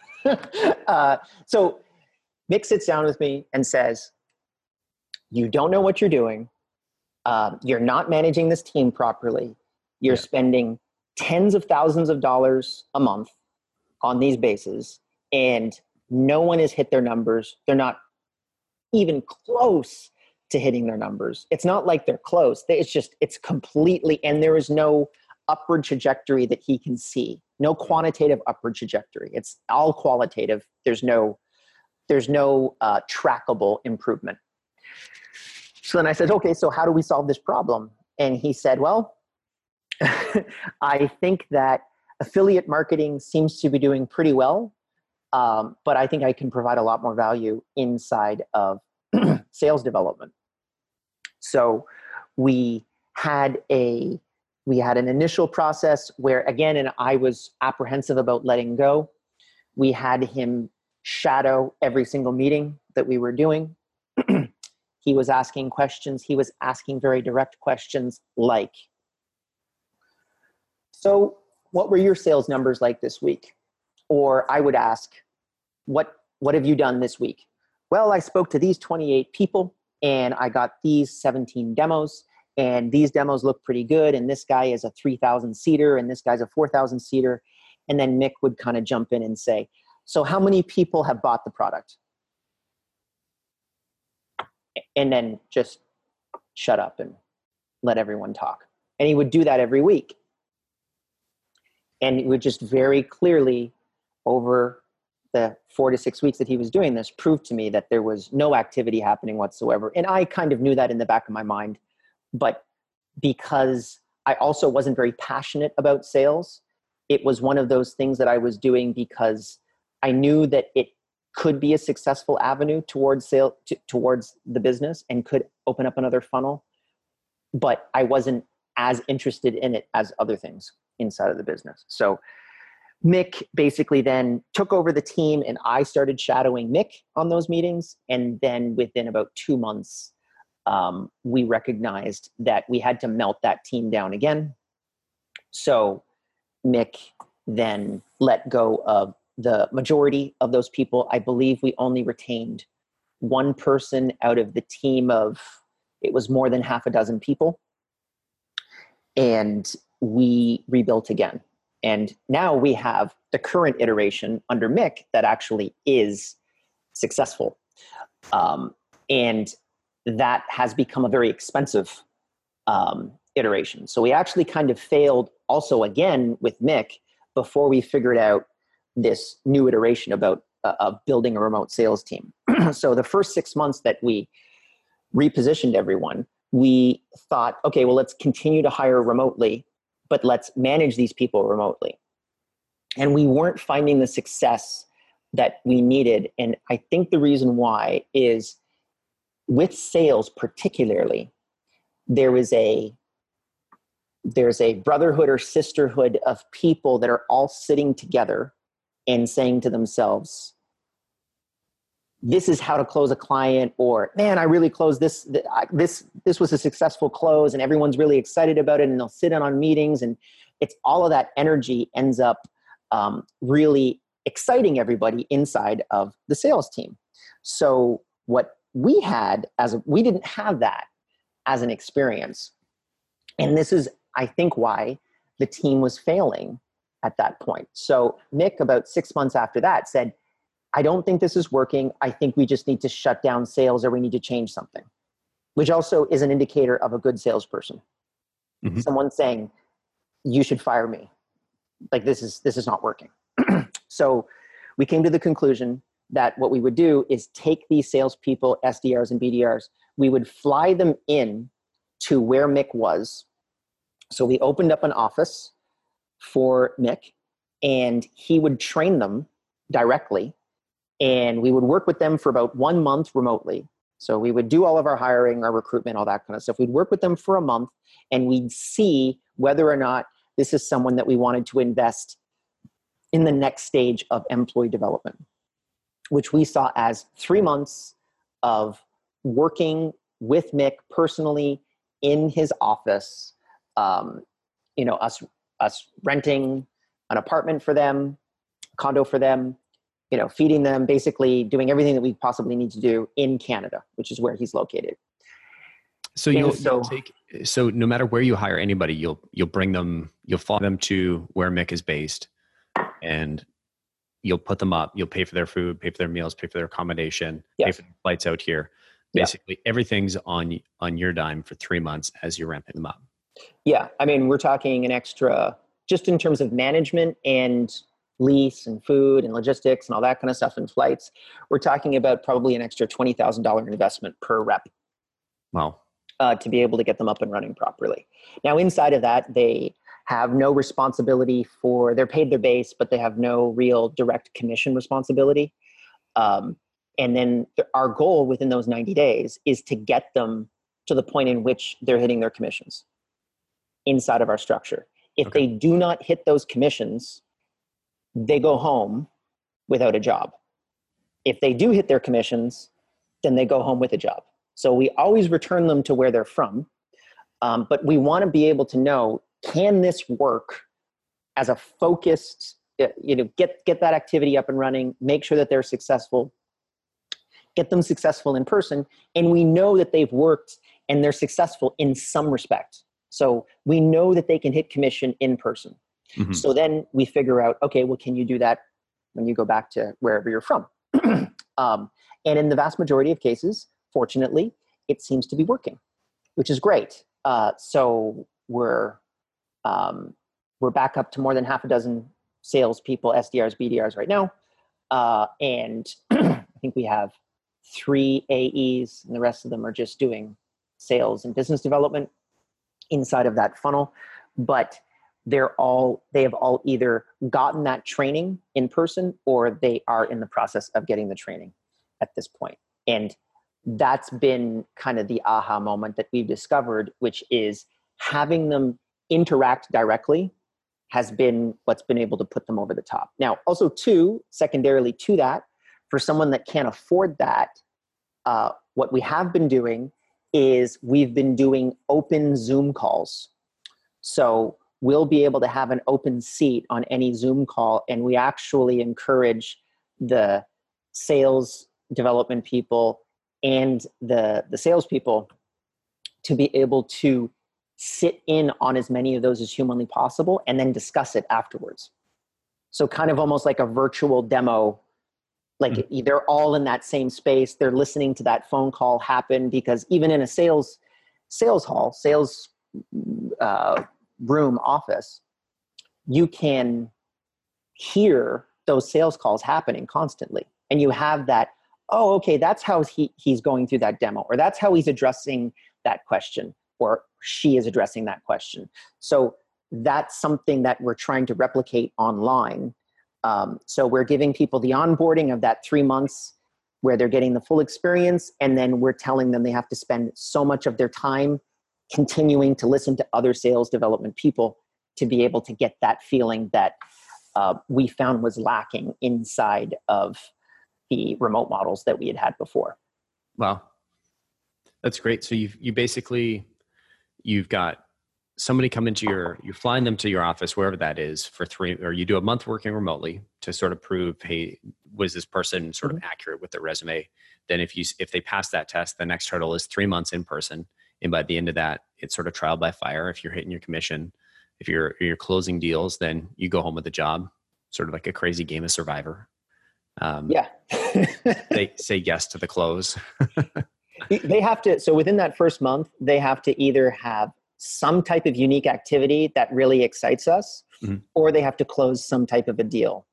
B: So Mick sits down with me and says, you don't know what you're doing. You're not managing this team properly. You're spending tens of thousands of dollars a month on these bases, and no one has hit their numbers. They're not even close to hitting their numbers. It's not like they're close. It's completely, and there is no upward trajectory that he can see. No quantitative upward trajectory. It's all qualitative. There's no trackable improvement. So then I said, okay, so how do we solve this problem? And he said, well, I think that affiliate marketing seems to be doing pretty well, but I think I can provide a lot more value inside of sales development. So we had an initial process where, again, and I was apprehensive about letting go. We had him shadow every single meeting that we were doing. He was asking questions. He was asking very direct questions like, so what were your sales numbers like this week? Or I would ask, what have you done this week? Well, I spoke to these 28 people and I got these 17 demos, and these demos look pretty good. And this guy is a 3,000 seater and this guy's a 4,000 seater. And then Mick would kind of jump in and say, so how many people have bought the product? And then just shut up and let everyone talk. And he would do that every week. And it would just very clearly, over the 4 to 6 weeks that he was doing this, prove to me that there was no activity happening whatsoever. And I kind of knew that in the back of my mind. But because I also wasn't very passionate about sales, it was one of those things that I was doing because I knew that it could be a successful avenue towards towards the business and could open up another funnel. But I wasn't as interested in it as other things inside of the business. So Mick basically then took over the team and I started shadowing Mick on those meetings. And then within about 2 months, we recognized that we had to melt that team down again. So Mick then let go of the majority of those people. I believe we only retained one person out of the team of, it was more than half a dozen people. And we rebuilt again. And now we have the current iteration under Mick that actually is successful. And that has become a very expensive iteration. So we actually kind of failed also again with Mick before we figured out this new iteration about building a remote sales team. So the first 6 months that we repositioned everyone, we thought, okay, well, let's continue to hire remotely, but let's manage these people remotely. And we weren't finding the success that we needed. And I think the reason why is with sales particularly, there's a brotherhood or sisterhood of people that are all sitting together and saying to themselves, this is how to close a client, or man, I really closed this was a successful close and everyone's really excited about it, and they'll sit in on meetings, and it's all of that energy ends up really exciting everybody inside of the sales team. So what we had we didn't have that as an experience. And this is, I think, why the team was failing at that point. So Mick, about 6 months after that, said, I don't think this is working. I think we just need to shut down sales, or we need to change something, which also is an indicator of a good salesperson. Mm-hmm. Someone saying, you should fire me. Like, this is not working. So we came to the conclusion that what we would do is take these salespeople, SDRs and BDRs, we would fly them in to where Mick was. So we opened up an office for Mick, and he would train them directly. And we would work with them for about 1 month remotely. So we would do all of our hiring, our recruitment, all that kind of stuff. We'd work with them for a month, and we'd see whether or not this is someone that we wanted to invest in the next stage of employee development, which we saw as 3 months of working with Mick personally in his office, us renting an apartment for them, a condo for them, feeding them, basically doing everything that we possibly need to do in Canada, which is where he's located.
A: So so no matter where you hire anybody, you'll bring them, you'll follow them to where Mick is based, and you'll put them up. You'll pay for their food, pay for their meals, pay for their accommodation, pay for the flights out here. Basically, everything's on your dime for 3 months as you're ramping them up.
B: Yeah, I mean, we're talking an extra, just in terms of management and lease and food and logistics and all that kind of stuff and flights, we're talking about probably an extra $20,000 investment per rep.
A: Wow.
B: To be able to get them up and running properly. Now, inside of that, they have no responsibility they're paid their base, but they have no real direct commission responsibility. And then our goal within those 90 days is to get them to the point in which they're hitting their commissions inside of our structure. If they do not hit those commissions, they go home without a job. If they do hit their commissions, then they go home with a job. So we always return them to where they're from. But we want to be able to know, can this work as a focused, get that activity up and running, make sure that they're successful, get them successful in person. And we know that they've worked and they're successful in some respect. So we know that they can hit commission in person. Mm-hmm. So then we figure out, okay, well, can you do that when you go back to wherever you're from? And in the vast majority of cases, fortunately, it seems to be working, which is great. So we're back up to more than half a dozen salespeople, SDRs, BDRs right now. And I think we have 3 AEs, and the rest of them are just doing sales and business development inside of that funnel. But they have all either gotten that training in person, or they are in the process of getting the training at this point. And that's been kind of the aha moment that we've discovered, which is having them interact directly has been what's been able to put them over the top. Now, also secondarily to that, for someone that can't afford that, what we have been doing is we've been doing open Zoom calls. So we'll be able to have an open seat on any Zoom call, and we actually encourage the sales development people and the salespeople to be able to sit in on as many of those as humanly possible and then discuss it afterwards. So kind of almost like a virtual demo, like they're all in that same space. They're listening to that phone call happen, because even in a sales room office, you can hear those sales calls happening constantly. And you have that, oh, okay, that's how he's going through that demo, or that's how he's addressing that question, or she is addressing that question. So that's something that we're trying to replicate online. So we're giving people the onboarding of that 3 months where they're getting the full experience. And then we're telling them they have to spend so much of their time continuing to listen to other sales development people to be able to get that feeling that we found was lacking inside of the remote models that we had before.
A: Wow. That's great. So you've got somebody come into you're flying them to your office, wherever that is, for 3, or you do a month working remotely to sort of prove, hey, was this person sort of accurate with their resume? Then if they pass that test, the next hurdle is 3 months in person. And by the end of that, it's sort of trial by fire. If you're hitting your commission, if you're closing deals, then you go home with a job, sort of like a crazy game of Survivor.
B: Yeah.
A: They say yes to the close.
B: They have to, so within that first month, they have to either have some type of unique activity that really excites us, or they have to close some type of a deal.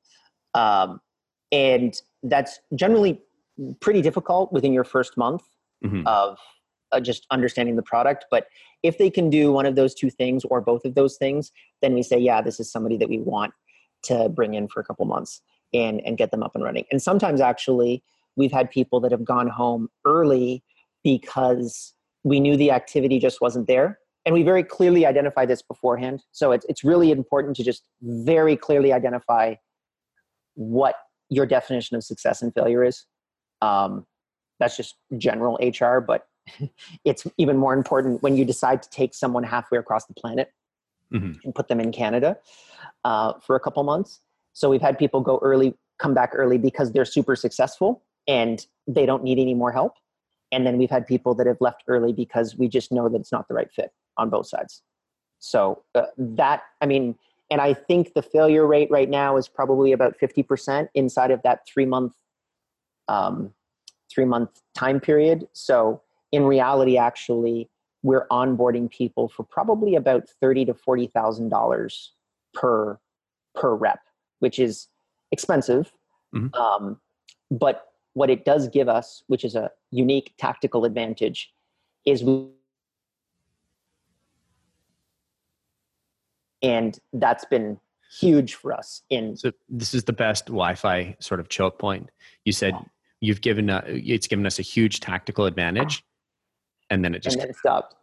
B: And that's generally pretty difficult within your first month of just understanding the product. But if they can do one of those 2 things or both of those things, then we say, yeah, this is somebody that we want to bring in for a couple months and get them up and running. And sometimes actually we've had people that have gone home early because we knew the activity just wasn't there. And we very clearly identify this beforehand. So it's really important to just very clearly identify what your definition of success and failure is. That's just general HR, but it's even more important when you decide to take someone halfway across the planet and put them in Canada for a couple months. So we've had people come back early because they're super successful and they don't need any more help. And then we've had people that have left early because we just know that it's not the right fit on both sides. So and I think the failure rate right now is probably about 50% inside of that 3 month time period. So in reality, actually, we're onboarding people for probably about $30,000 to $40,000 per rep, which is expensive. But what it does give us, which is a unique tactical advantage, is and that's been huge for us.
A: So this is the best Wi-Fi sort of choke point. You said it's given us a huge tactical advantage, and then it
B: stopped.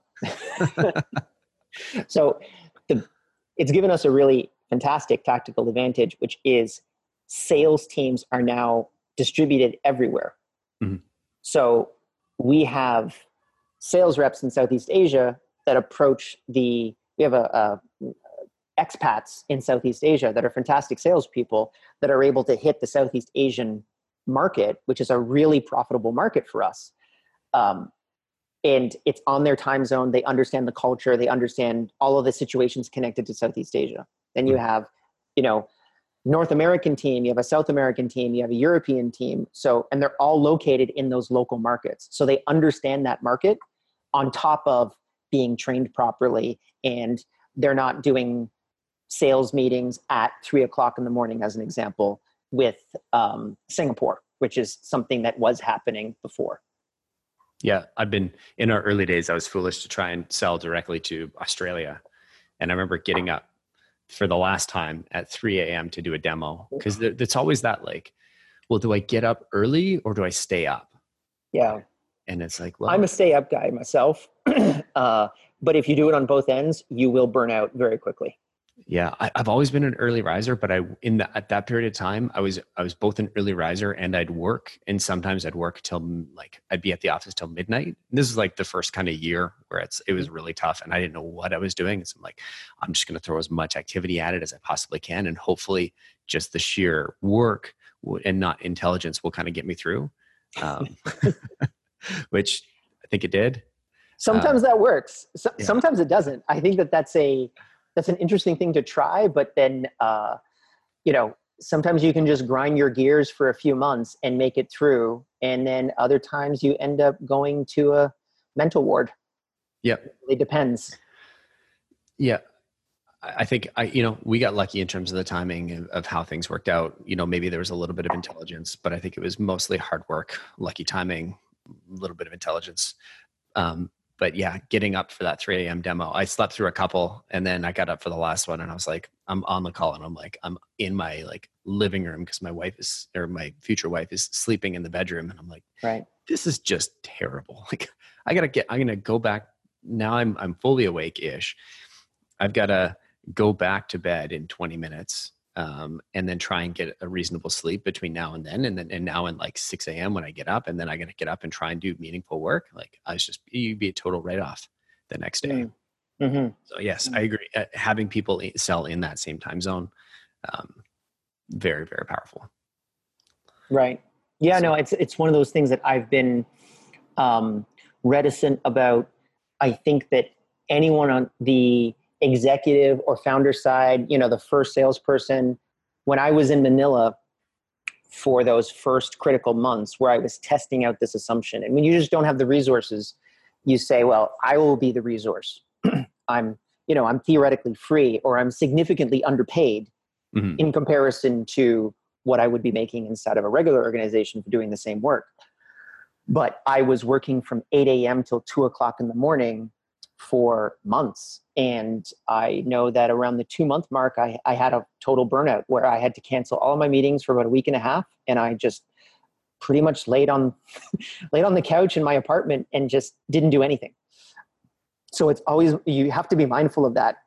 B: So it's given us a really fantastic tactical advantage, which is sales teams are now distributed everywhere.
A: Mm-hmm.
B: So we have sales reps in Southeast Asia that approach we have expats in Southeast Asia that are fantastic salespeople that are able to hit the Southeast Asian market, which is a really profitable market for us. And it's on their time zone. They understand the culture. They understand all of the situations connected to Southeast Asia. Then you have, North American team, you have a South American team, you have a European team. And they're all located in those local markets. So they understand that market on top of being trained properly. And they're not doing sales meetings at 3:00 in the morning, as an example, with Singapore, which is something that was happening before.
A: Yeah, in our early days, I was foolish to try and sell directly to Australia. And I remember getting up for the last time at 3 a.m. to do a demo. Because it's always that well, do I get up early or do I stay up?
B: Yeah.
A: And it's like, well,
B: I'm a stay up guy myself. But if you do it on both ends, you will burn out very quickly.
A: Yeah, I've always been an early riser, but at that period of time, I was both an early riser and I'd work, and sometimes I'd work till I'd be at the office till midnight. And this is the first kind of year where it was really tough, and I didn't know what I was doing. So I'm just going to throw as much activity at it as I possibly can, and hopefully, just the sheer work and not intelligence will kind of get me through, which I think it did.
B: Sometimes that works.
A: Yeah.
B: Sometimes it doesn't. I think that's an interesting thing to try, but then, sometimes you can just grind your gears for a few months and make it through. And then other times you end up going to a mental ward.
A: Yep.
B: It depends.
A: Yeah. I think we got lucky in terms of the timing of how things worked out. Maybe there was a little bit of intelligence, but I think it was mostly hard work, lucky timing, a little bit of intelligence. But yeah, getting up for that 3 a.m. demo, I slept through a couple, and then I got up for the last one, and I was like, I'm on the call, and I'm in my living room because my future wife is sleeping in the bedroom, and I'm like,
B: right,
A: this is just terrible. I'm gonna go back now. I'm fully awake-ish. I've got to go back to bed in 20 minutes. And then try and get a reasonable sleep between now and then. And now in 6 a.m. when I get up, and then I got to get up and try and do meaningful work. You'd be a total write-off the next day.
B: Mm-hmm.
A: So yes, I agree. Having people sell in that same time zone, very, very powerful.
B: Right. Yeah, no, it's one of those things that I've been reticent about. I think that anyone on the executive or founder side, the first salesperson, when I was in Manila for those first critical months where I was testing out this assumption, and when you just don't have the resources, you say, well, I will be the resource. I'm theoretically free, or I'm significantly underpaid in comparison to what I would be making inside of a regular organization for doing the same work. But I was working from 8 a.m. till 2:00 in the morning for months. And I know that around the 2-month mark, I had a total burnout where I had to cancel all of my meetings for about a week and a half. And I just pretty much laid on the couch in my apartment and just didn't do anything. So it's always, you have to be mindful of that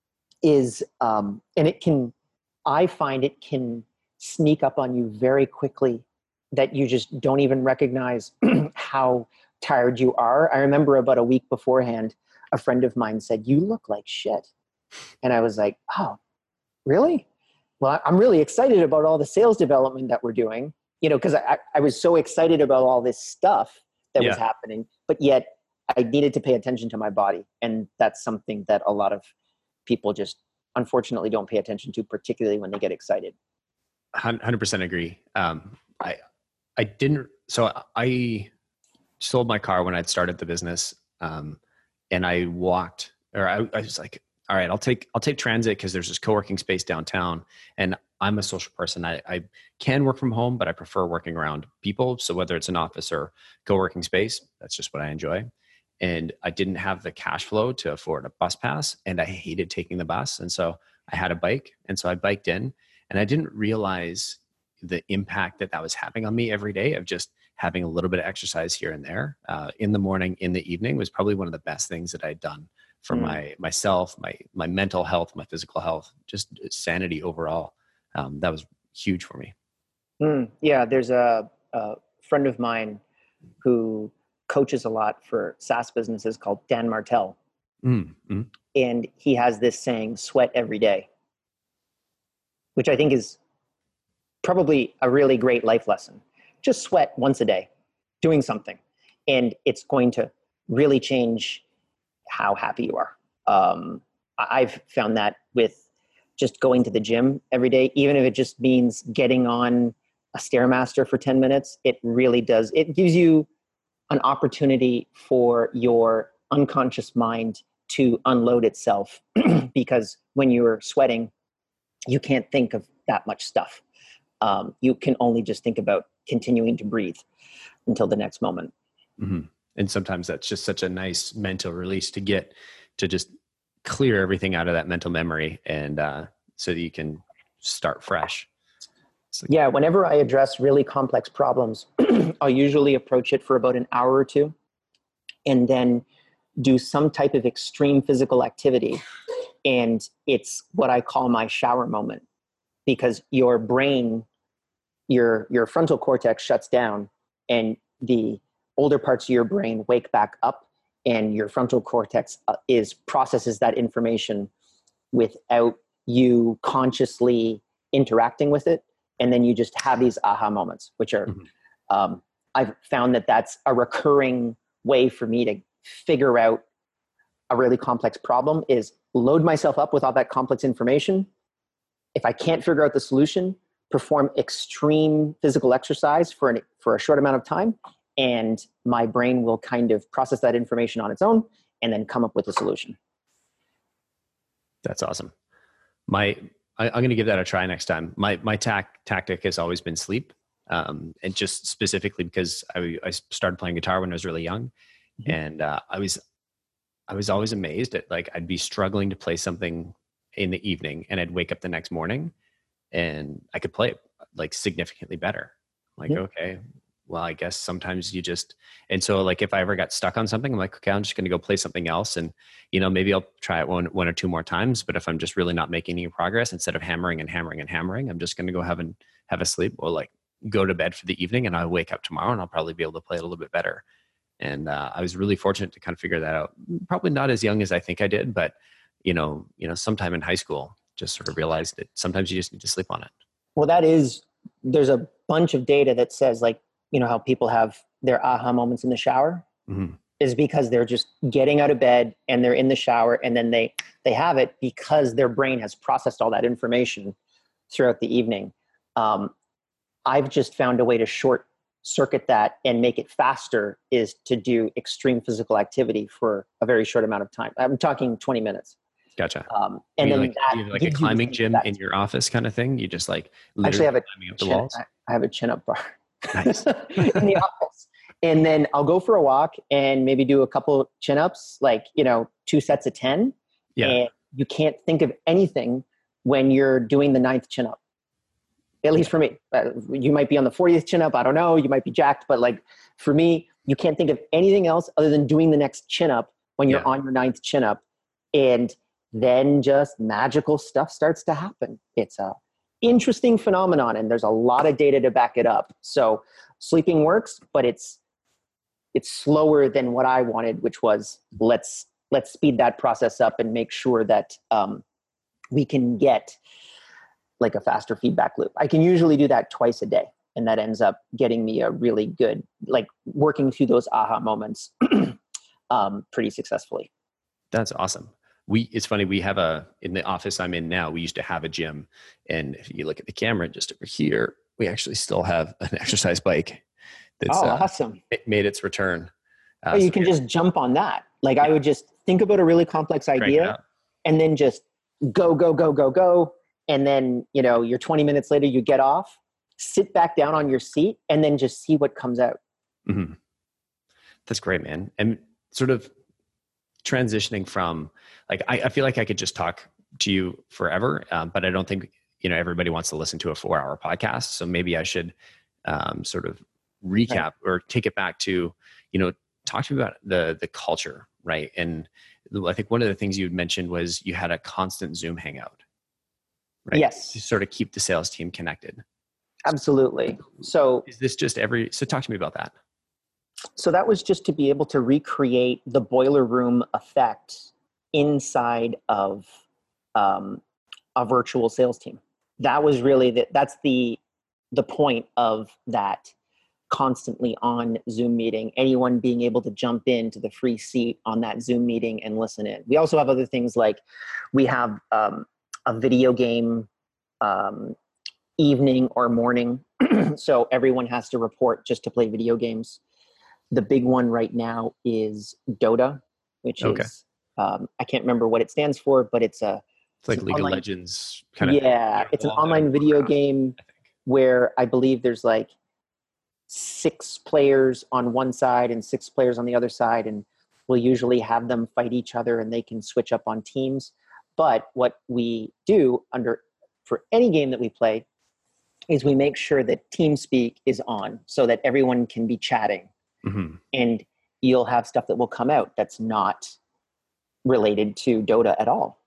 B: I find it can sneak up on you very quickly, that you just don't even recognize how tired you are. I remember about a week beforehand, a friend of mine said, "You look like shit." And I was like, "Oh, really? Well, I'm really excited about all the sales development that we're doing, because I was so excited about all this stuff that was happening, but yet I needed to pay attention to my body." And that's something that a lot of people just unfortunately don't pay attention to, particularly when they get excited.
A: 100% agree. I sold my car when I'd started the business. And I walked, or I was like, all right, I'll take transit because there's this co-working space downtown, and I'm a social person. I can work from home, but I prefer working around people. So whether it's an office or co-working space, that's just what I enjoy. And I didn't have the cash flow to afford a bus pass, and I hated taking the bus. And so I had a bike, and so I biked in, and I didn't realize the impact that was having on me every day of just having a little bit of exercise here and there in the morning, in the evening, was probably one of the best things that I'd done for myself, my mental health, my physical health, just sanity overall. That was huge for me.
B: Yeah, there's a friend of mine who coaches a lot for SaaS businesses called Dan Martell.
A: Mm-hmm.
B: And he has this saying, sweat every day, which I think is probably a really great life lesson. Just sweat once a day, doing something, and it's going to really change how happy you are. I've found that with just going to the gym every day, even if it just means getting on a Stairmaster for 10 minutes, it really does. It gives you an opportunity for your unconscious mind to unload itself because when you're sweating, you can't think of that much stuff. You can only just think about continuing to breathe until the next moment.
A: Mm-hmm. And sometimes that's just such a nice mental release to get to just clear everything out of that mental memory, and so that you can start fresh.
B: Yeah, whenever I address really complex problems, I'll usually approach it for about an hour or two and then do some type of extreme physical activity. And it's what I call my shower moment, because your brain, your frontal cortex shuts down and older parts of your brain wake back up, and your frontal cortex processes that information without you consciously interacting with it. And then you just have these aha moments, which are, I've found that that's a recurring way for me to figure out a really complex problem, is load myself up with all that complex information. If I can't figure out the solution, perform extreme physical exercise for a short amount of time, and my brain will kind of process that information on its own and then come up with a solution.
A: That's awesome. I'm going to give that a try next time. My tactic has always been sleep, and just specifically because I started playing guitar when I was really young, and I was always amazed at, like, I'd be struggling to play something in the evening, and I'd wake up the next morning, and I could play it like significantly better. Like, okay, well, I guess sometimes you just, and so like if I ever got stuck on something, I'm like, okay, I'm just going to go play something else. And, maybe I'll try it one or two more times. But if I'm just really not making any progress, instead of hammering and hammering and hammering, I'm just going to go have a sleep, or like go to bed for the evening, and I'll wake up tomorrow and I'll probably be able to play a little bit better. And I was really fortunate to kind of figure that out. Probably not as young as I think I did, but, sometime in high school, just sort of realized that sometimes you just need to sleep on it.
B: Well, there's a bunch of data that says, like, how people have their aha moments in the shower, is because they're just getting out of bed and they're in the shower, and then they have it because their brain has processed all that information throughout the evening. I've just found a way to short circuit that and make it faster, is to do extreme physical activity for a very short amount of time. I'm talking 20 minutes.
A: Gotcha.
B: And then
A: you have like a climbing gym in your office kind of thing. You just like
B: actually have
A: climbing up the walls.
B: I have a chin-up bar.
A: Nice.
B: In the office. And then I'll go for a walk and maybe do a couple chin-ups, like, 2 sets of 10.
A: Yeah.
B: And you can't think of anything when you're doing the 9th chin-up. At least for me. You might be on the 40th chin-up. I don't know. You might be jacked. But like for me, you can't think of anything else other than doing the next chin-up when you're on your 9th chin-up. And then just magical stuff starts to happen. It's a interesting phenomenon, and there's a lot of data to back it up. So sleeping works, but it's slower than what I wanted, which was let's speed that process up and make sure that we can get like a faster feedback loop. I can usually do that twice a day, and that ends up getting me a really good, like, working through those aha moments pretty successfully.
A: That's awesome. It's funny, we have in the office I'm in now, we used to have a gym, and if you look at the camera just over here, we actually still have an exercise bike that's
B: awesome.
A: It made its return.
B: You can just jump on that. Like, I would just think about a really complex idea and then just go. And then, you're 20 minutes later, you get off, sit back down on your seat, and then just see what comes out.
A: Mm-hmm. That's great, man. And sort of transitioning from, like, I feel like I could just talk to you forever, but I don't think, everybody wants to listen to a 4-hour podcast. So maybe I should sort of recap or take it back to, talk to me about the culture, right? And I think one of the things you mentioned was you had a constant Zoom hangout, right?
B: Yes.
A: To sort of keep the sales team connected.
B: Absolutely. So
A: is this just so talk to me about that.
B: So that was just to be able to recreate the boiler room effect inside of a virtual sales team. That was really that's the point of that constantly on Zoom meeting, anyone being able to jump into the free seat on that Zoom meeting and listen in. We also have other things like we have a video game evening or morning. So everyone has to report just to play video games. The big one right now is Dota, which is, I can't remember what it stands for, but it's
A: like League of Legends kind of.
B: Yeah, it's an online video game where I believe there's like 6 players on one side and 6 players on the other side, and we'll usually have them fight each other and they can switch up on teams. But what we do for any game that we play is we make sure that TeamSpeak is on so that everyone can be chatting. Mm-hmm. And you'll have stuff that will come out that's not related to Dota at all.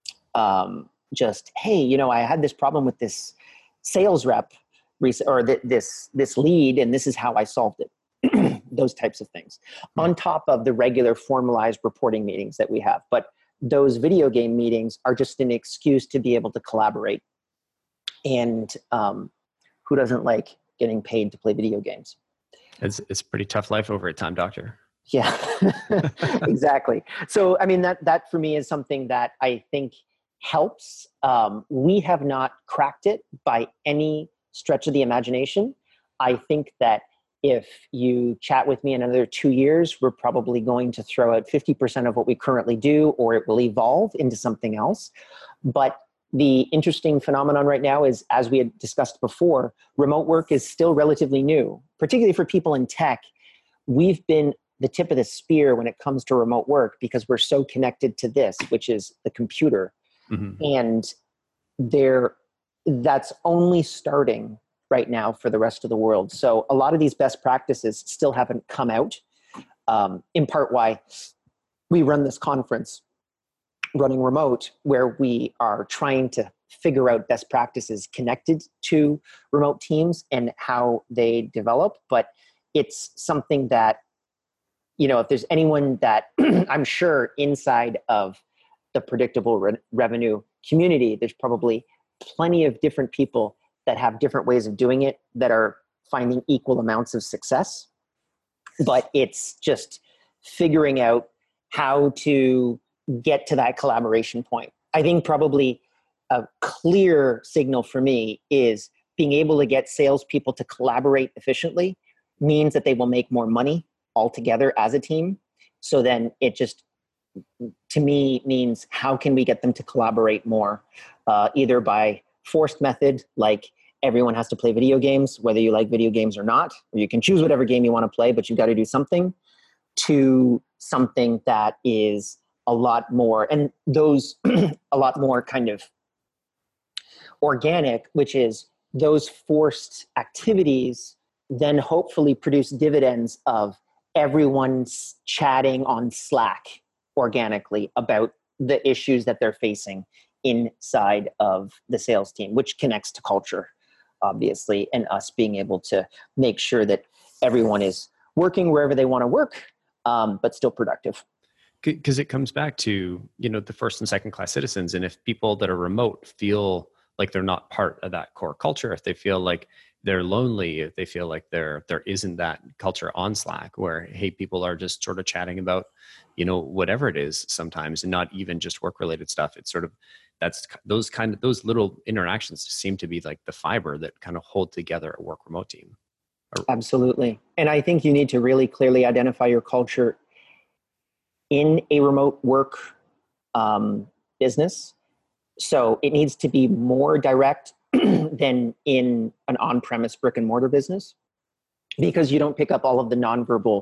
B: Just, hey, I had this problem with this sales rep or this lead, and this is how I solved it. Those types of things. Mm-hmm. On top of the regular formalized reporting meetings that we have. But those video game meetings are just an excuse to be able to collaborate. And who doesn't like getting paid to play video games?
A: It's a pretty tough life over at Time Doctor.
B: Yeah, exactly. So, I mean, that for me is something that I think helps. We have not cracked it by any stretch of the imagination. I think that if you chat with me in another 2 years, we're probably going to throw out 50% of what we currently do, or it will evolve into something else. But the interesting phenomenon right now is, as we had discussed before, remote work is still relatively new, particularly for people in tech. We've been the tip of the spear when it comes to remote work because we're so connected to this, which is the computer. Mm-hmm. And that's only starting right now for the rest of the world. So a lot of these best practices still haven't come out, in part why we run this conference running remote, where we are trying to figure out best practices connected to remote teams and how they develop. But it's something that, if there's anyone that I'm sure inside of the predictable revenue community, there's probably plenty of different people that have different ways of doing it that are finding equal amounts of success. But it's just figuring out how to get to that collaboration point. I think probably a clear signal for me is being able to get salespeople to collaborate efficiently means that they will make more money altogether as a team. So then it just, to me, means how can we get them to collaborate more, either by forced method, like everyone has to play video games, whether you like video games or not, or you can choose whatever game you want to play, but you've got to do something, to something that is a lot more, and those a lot more kind of organic, which is those forced activities then hopefully produce dividends of everyone's chatting on Slack organically about the issues that they're facing inside of the sales team, which connects to culture, obviously, and us being able to make sure that everyone is working wherever they want to work, but still productive.
A: Because it comes back to, the first and second class citizens. And if people that are remote feel like they're not part of that core culture, if they feel like they're lonely, if they feel like there isn't that culture on Slack where, hey, people are just sort of chatting about, whatever it is sometimes, and not even just work related stuff. It's sort of, those little interactions seem to be like the fiber that kind of hold together a work remote team.
B: Absolutely. And I think you need to really clearly identify your culture in a remote work business. So it needs to be more direct than in an on-premise brick and mortar business, because you don't pick up all of the nonverbal,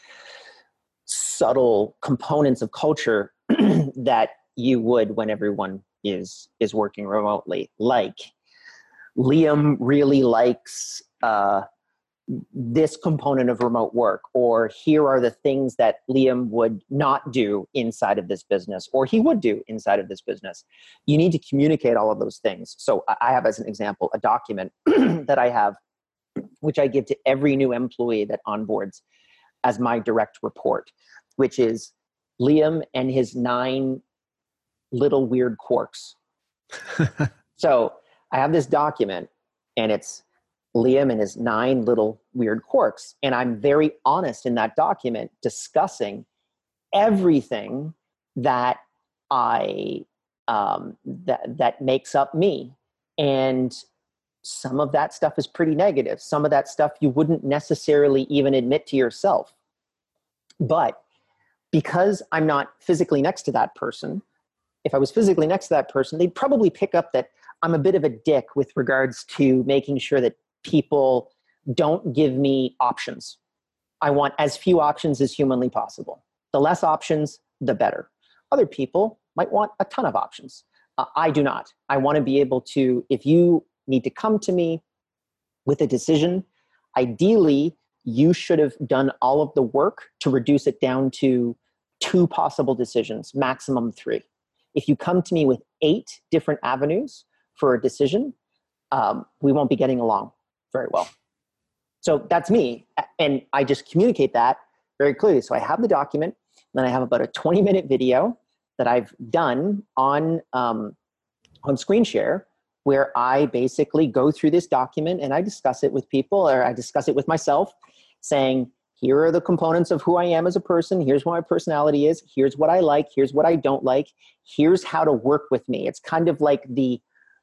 B: subtle components of culture that you would when everyone is working remotely. Like Liam really likes this component of remote work, or here are the things that Liam would not do inside of this business, or he would do inside of this business. You need to communicate all of those things. So I have, as an example, a document that I have, which I give to every new employee that onboards as my direct report, which is Liam and his 9 little weird quirks. So I have this document, and it's Liam and his 9 little weird quirks. And I'm very honest in that document discussing everything that that makes up me. And some of that stuff is pretty negative. Some of that stuff you wouldn't necessarily even admit to yourself. But because I'm not physically next to that person, if I was physically next to that person, they'd probably pick up that I'm a bit of a dick with regards to making sure that people don't give me options. I want as few options as humanly possible. The less options, the better. Other people might want a ton of options. I do not. I want to be able to, if you need to come to me with a decision, ideally, you should have done all of the work to reduce it down to 2 possible decisions, maximum 3. If you come to me with 8 different avenues for a decision, we won't be getting along very well. So that's me. And I just communicate that very clearly. So I have the document, and then I have about a 20-minute video that I've done on screen share, where I basically go through this document and I discuss it with people, or I discuss it with myself, saying, here are the components of who I am as a person. Here's what my personality is. Here's what I like. Here's what I don't like. Here's how to work with me. It's kind of like the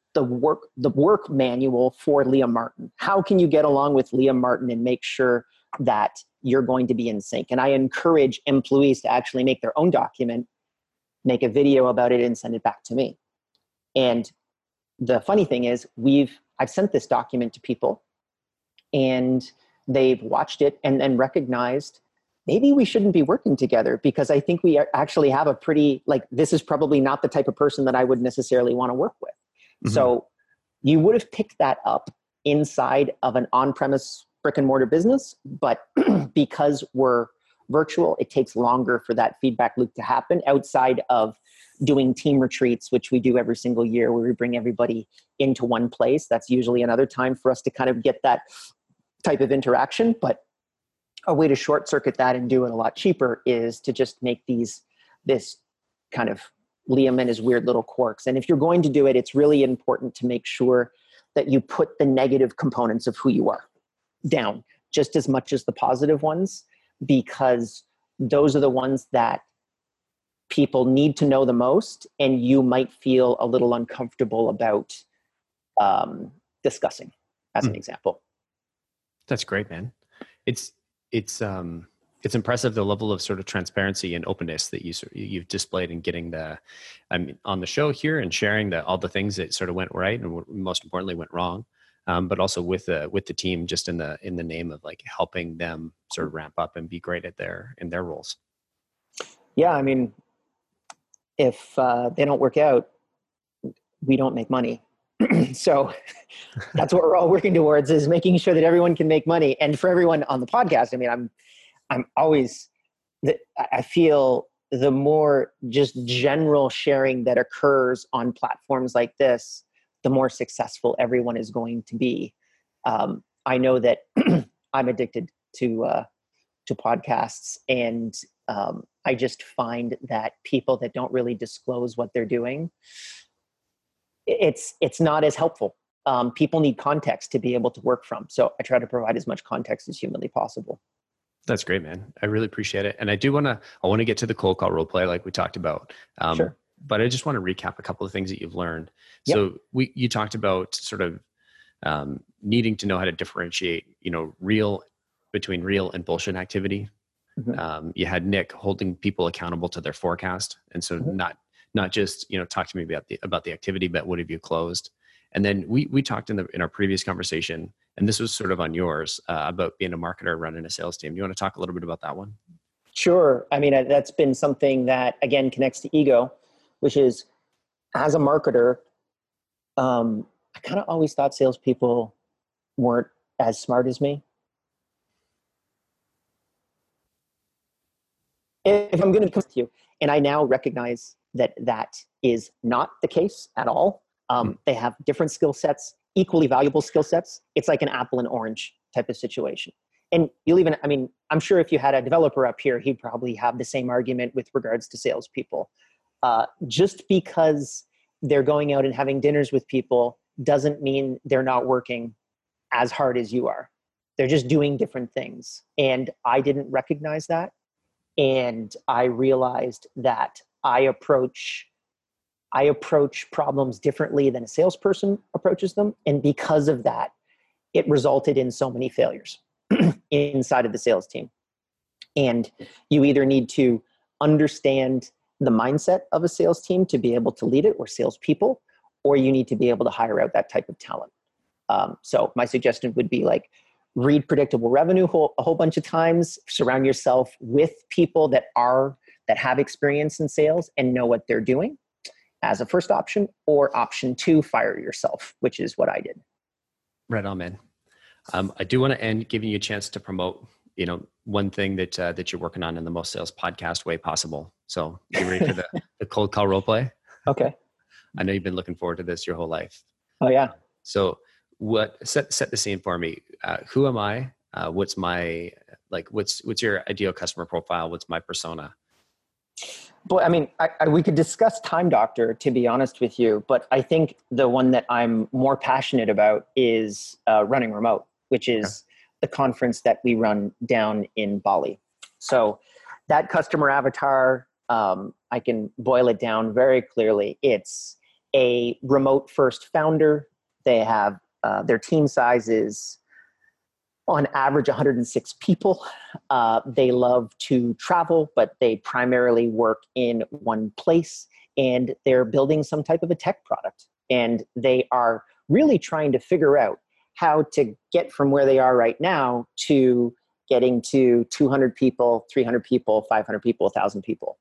B: work manual for Liam Martin. How can you get along with Liam Martin and make sure that you're going to be in sync? And I encourage employees to actually make their own document, make a video about it, and send it back to me. And the funny thing is, I've sent this document to people, and they've watched it and then recognized maybe we shouldn't be working together, because I think we actually have a pretty, this is probably not the type of person that I would necessarily want to work with. Mm-hmm. So you would have picked that up inside of an on-premise brick and mortar business, but because we're virtual, it takes longer for that feedback loop to happen outside of doing team retreats, which we do every single year, where we bring everybody into one place. That's usually another time for us to kind of get that type of interaction. But a way to short circuit that and do it a lot cheaper is to just make this kind of Liam and his weird little quirks. And if you're going to do it, it's really important to make sure that you put the negative components of who you are down just as much as the positive ones, because those are the ones that people need to know the most, and you might feel a little uncomfortable about discussing, as an example.
A: That's great, man. It's impressive, the level of sort of transparency and openness that you've displayed in getting on the show here and sharing all the things that sort of went right and most importantly went wrong, but also with the team, just in the name of helping them sort of ramp up and be great in their roles.
B: Yeah, I mean, if they don't work out, we don't make money. So that's what we're all working towards, is making sure that everyone can make money. And for everyone on the podcast, I mean, I feel the more just general sharing that occurs on platforms like this, the more successful everyone is going to be. I know that I'm addicted to podcasts, and I just find that people that don't really disclose what they're doing, it's not as helpful. People need context to be able to work from. So I try to provide as much context as humanly possible.
A: That's great, man. I really appreciate it. And I want to get to the cold call role play like we talked about.
B: Sure.
A: But I just want to recap a couple of things that you've learned.
B: Yep.
A: So you talked about sort of needing to know how to differentiate, between real and bullshit activity. Mm-hmm. You had Nick holding people accountable to their forecast. And so mm-hmm. not just, talk to me about the activity, but what have you closed? And then we talked in our previous conversation, and this was sort of on yours, about being a marketer running a sales team. Do you want to talk a little bit about that one?
B: Sure. I mean, that's been something that, again, connects to ego, which is, as a marketer, I kind of always thought salespeople weren't as smart as me. if I'm going to come to you, and I now recognize that that is not the case at all. They have different skill sets, equally valuable skill sets. It's like an apple and orange type of situation. And you'll even, I mean, I'm sure if you had a developer up here, he'd probably have the same argument with regards to salespeople. Just because they're going out and having dinners with people doesn't mean they're not working as hard as you are. They're just doing different things. And I didn't recognize that. And I realized that I approach problems differently than a salesperson approaches them. And because of that, it resulted in so many failures inside of the sales team. And you either need to understand the mindset of a sales team to be able to lead it, or salespeople, or you need to be able to hire out that type of talent. So my suggestion would be like, read Predictable Revenue a whole bunch of times, surround yourself with people that have experience in sales and know what they're doing as a first option, or option 2, fire yourself, which is what I did.
A: Right on, man. I do want to end giving you a chance to promote, one thing that you're working on in the most sales podcast way possible. So you ready for the cold call role play?
B: Okay.
A: I know you've been looking forward to this your whole life.
B: Oh yeah.
A: So set the scene for me. Who am I? What's my, what's your ideal customer profile? What's my persona?
B: Boy, I mean, we could discuss Time Doctor, to be honest with you, but I think the one that I'm more passionate about is Running Remote, which is the conference that we run down in Bali. So that customer avatar, I can boil it down very clearly. It's a remote first founder. They have their team size is on average 106 people. They love to travel, but they primarily work in one place, and they're building some type of a tech product. And they are really trying to figure out how to get from where they are right now to getting to 200 people, 300 people, 500 people, 1,000 people,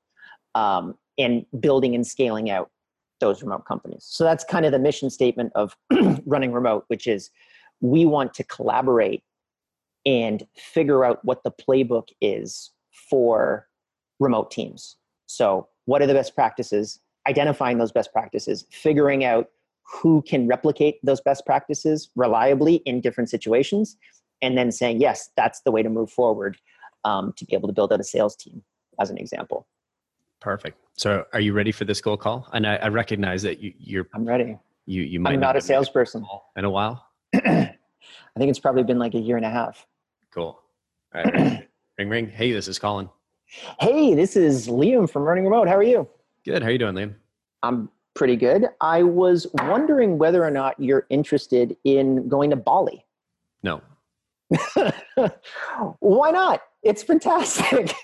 B: and building and scaling out those remote companies. So that's kind of the mission statement of Running Remote, which is we want to collaborate and figure out what the playbook is for remote teams. So what are the best practices, identifying those best practices, figuring out who can replicate those best practices reliably in different situations, and then saying, yes, that's the way to move forward to be able to build out a sales team, as an example.
A: Perfect. So are you ready for this cold call? And I recognize that you're...
B: I'm ready.
A: You might
B: I'm not a salesperson.
A: In a while?
B: I think it's probably been like a year and a half.
A: Cool. All right. Ring, ring. Hey, this is Colin.
B: Hey, this is Liam from Running Remote. How are you?
A: Good. How are you doing, Liam?
B: I'm pretty good. I was wondering whether or not you're interested in going to Bali.
A: No.
B: Why not? It's fantastic.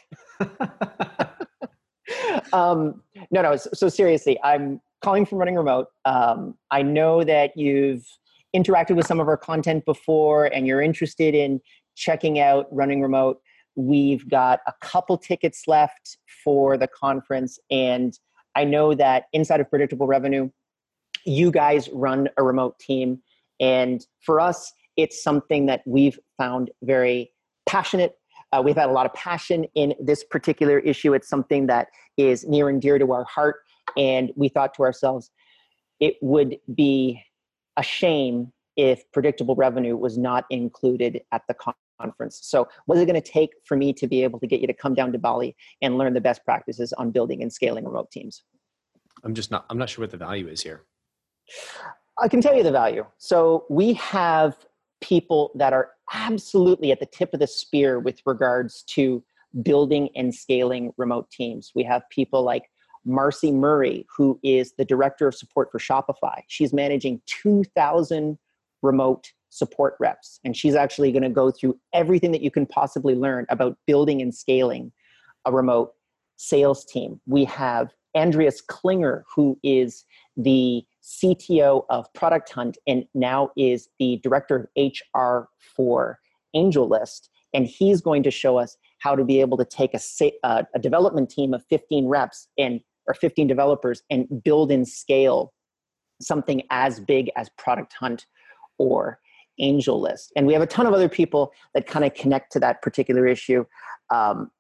B: No. So seriously, I'm calling from Running Remote. I know that you've interacted with some of our content before and you're interested in checking out Running Remote. We've got a couple tickets left for the conference. And I know that inside of Predictable Revenue, you guys run a remote team. And for us, it's something that we've found very passionate. We've had a lot of passion in this particular issue. It's something that is near and dear to our heart. And we thought to ourselves, it would be a shame if Predictable Revenue was not included at the conference. So what is it going to take for me to be able to get you to come down to Bali and learn the best practices on building and scaling remote teams?
A: I'm not sure what the value is here.
B: I can tell you the value. So we have people that are absolutely at the tip of the spear with regards to building and scaling remote teams. We have people like Marcy Murray, who is the director of support for Shopify. She's managing 2,000 remote support reps, and she's actually going to go through everything that you can possibly learn about building and scaling a remote sales team. We have Andreas Klinger, who is the CTO of Product Hunt and now is the director of HR for AngelList. And he's going to show us how to be able to take a development team of 15 reps or 15 developers and build and scale something as big as Product Hunt or AngelList. And we have a ton of other people that kind of connect to that particular issue.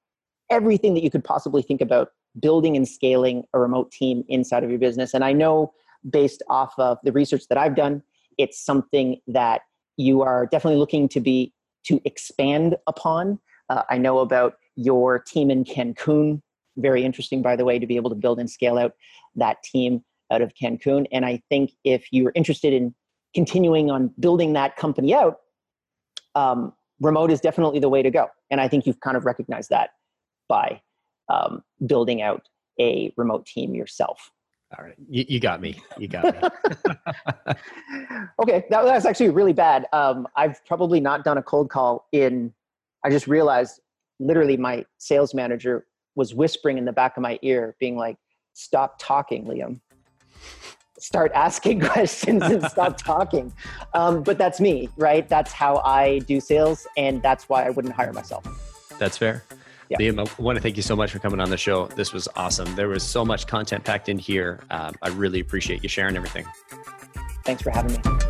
B: everything that you could possibly think about building and scaling a remote team inside of your business. And I know based off of the research that I've done, it's something that you are definitely looking to expand upon. I know about your team in Cancun. Very interesting, by the way, to be able to build and scale out that team out of Cancun. And I think if you're interested in continuing on building that company out, remote is definitely the way to go. And I think you've kind of recognized that by building out a remote team yourself.
A: All right. You got me. You got me.
B: Okay. That's actually really bad. I've probably not done a cold call I just realized literally my sales manager was whispering in the back of my ear being like, stop talking, Liam. Start asking questions and stop talking. But that's me, right? That's how I do sales. And that's why I wouldn't hire myself.
A: That's fair. Yeah. Liam, I want to thank you so much for coming on the show. This was awesome. There was so much content packed in here. I really appreciate you sharing everything.
B: Thanks for having me.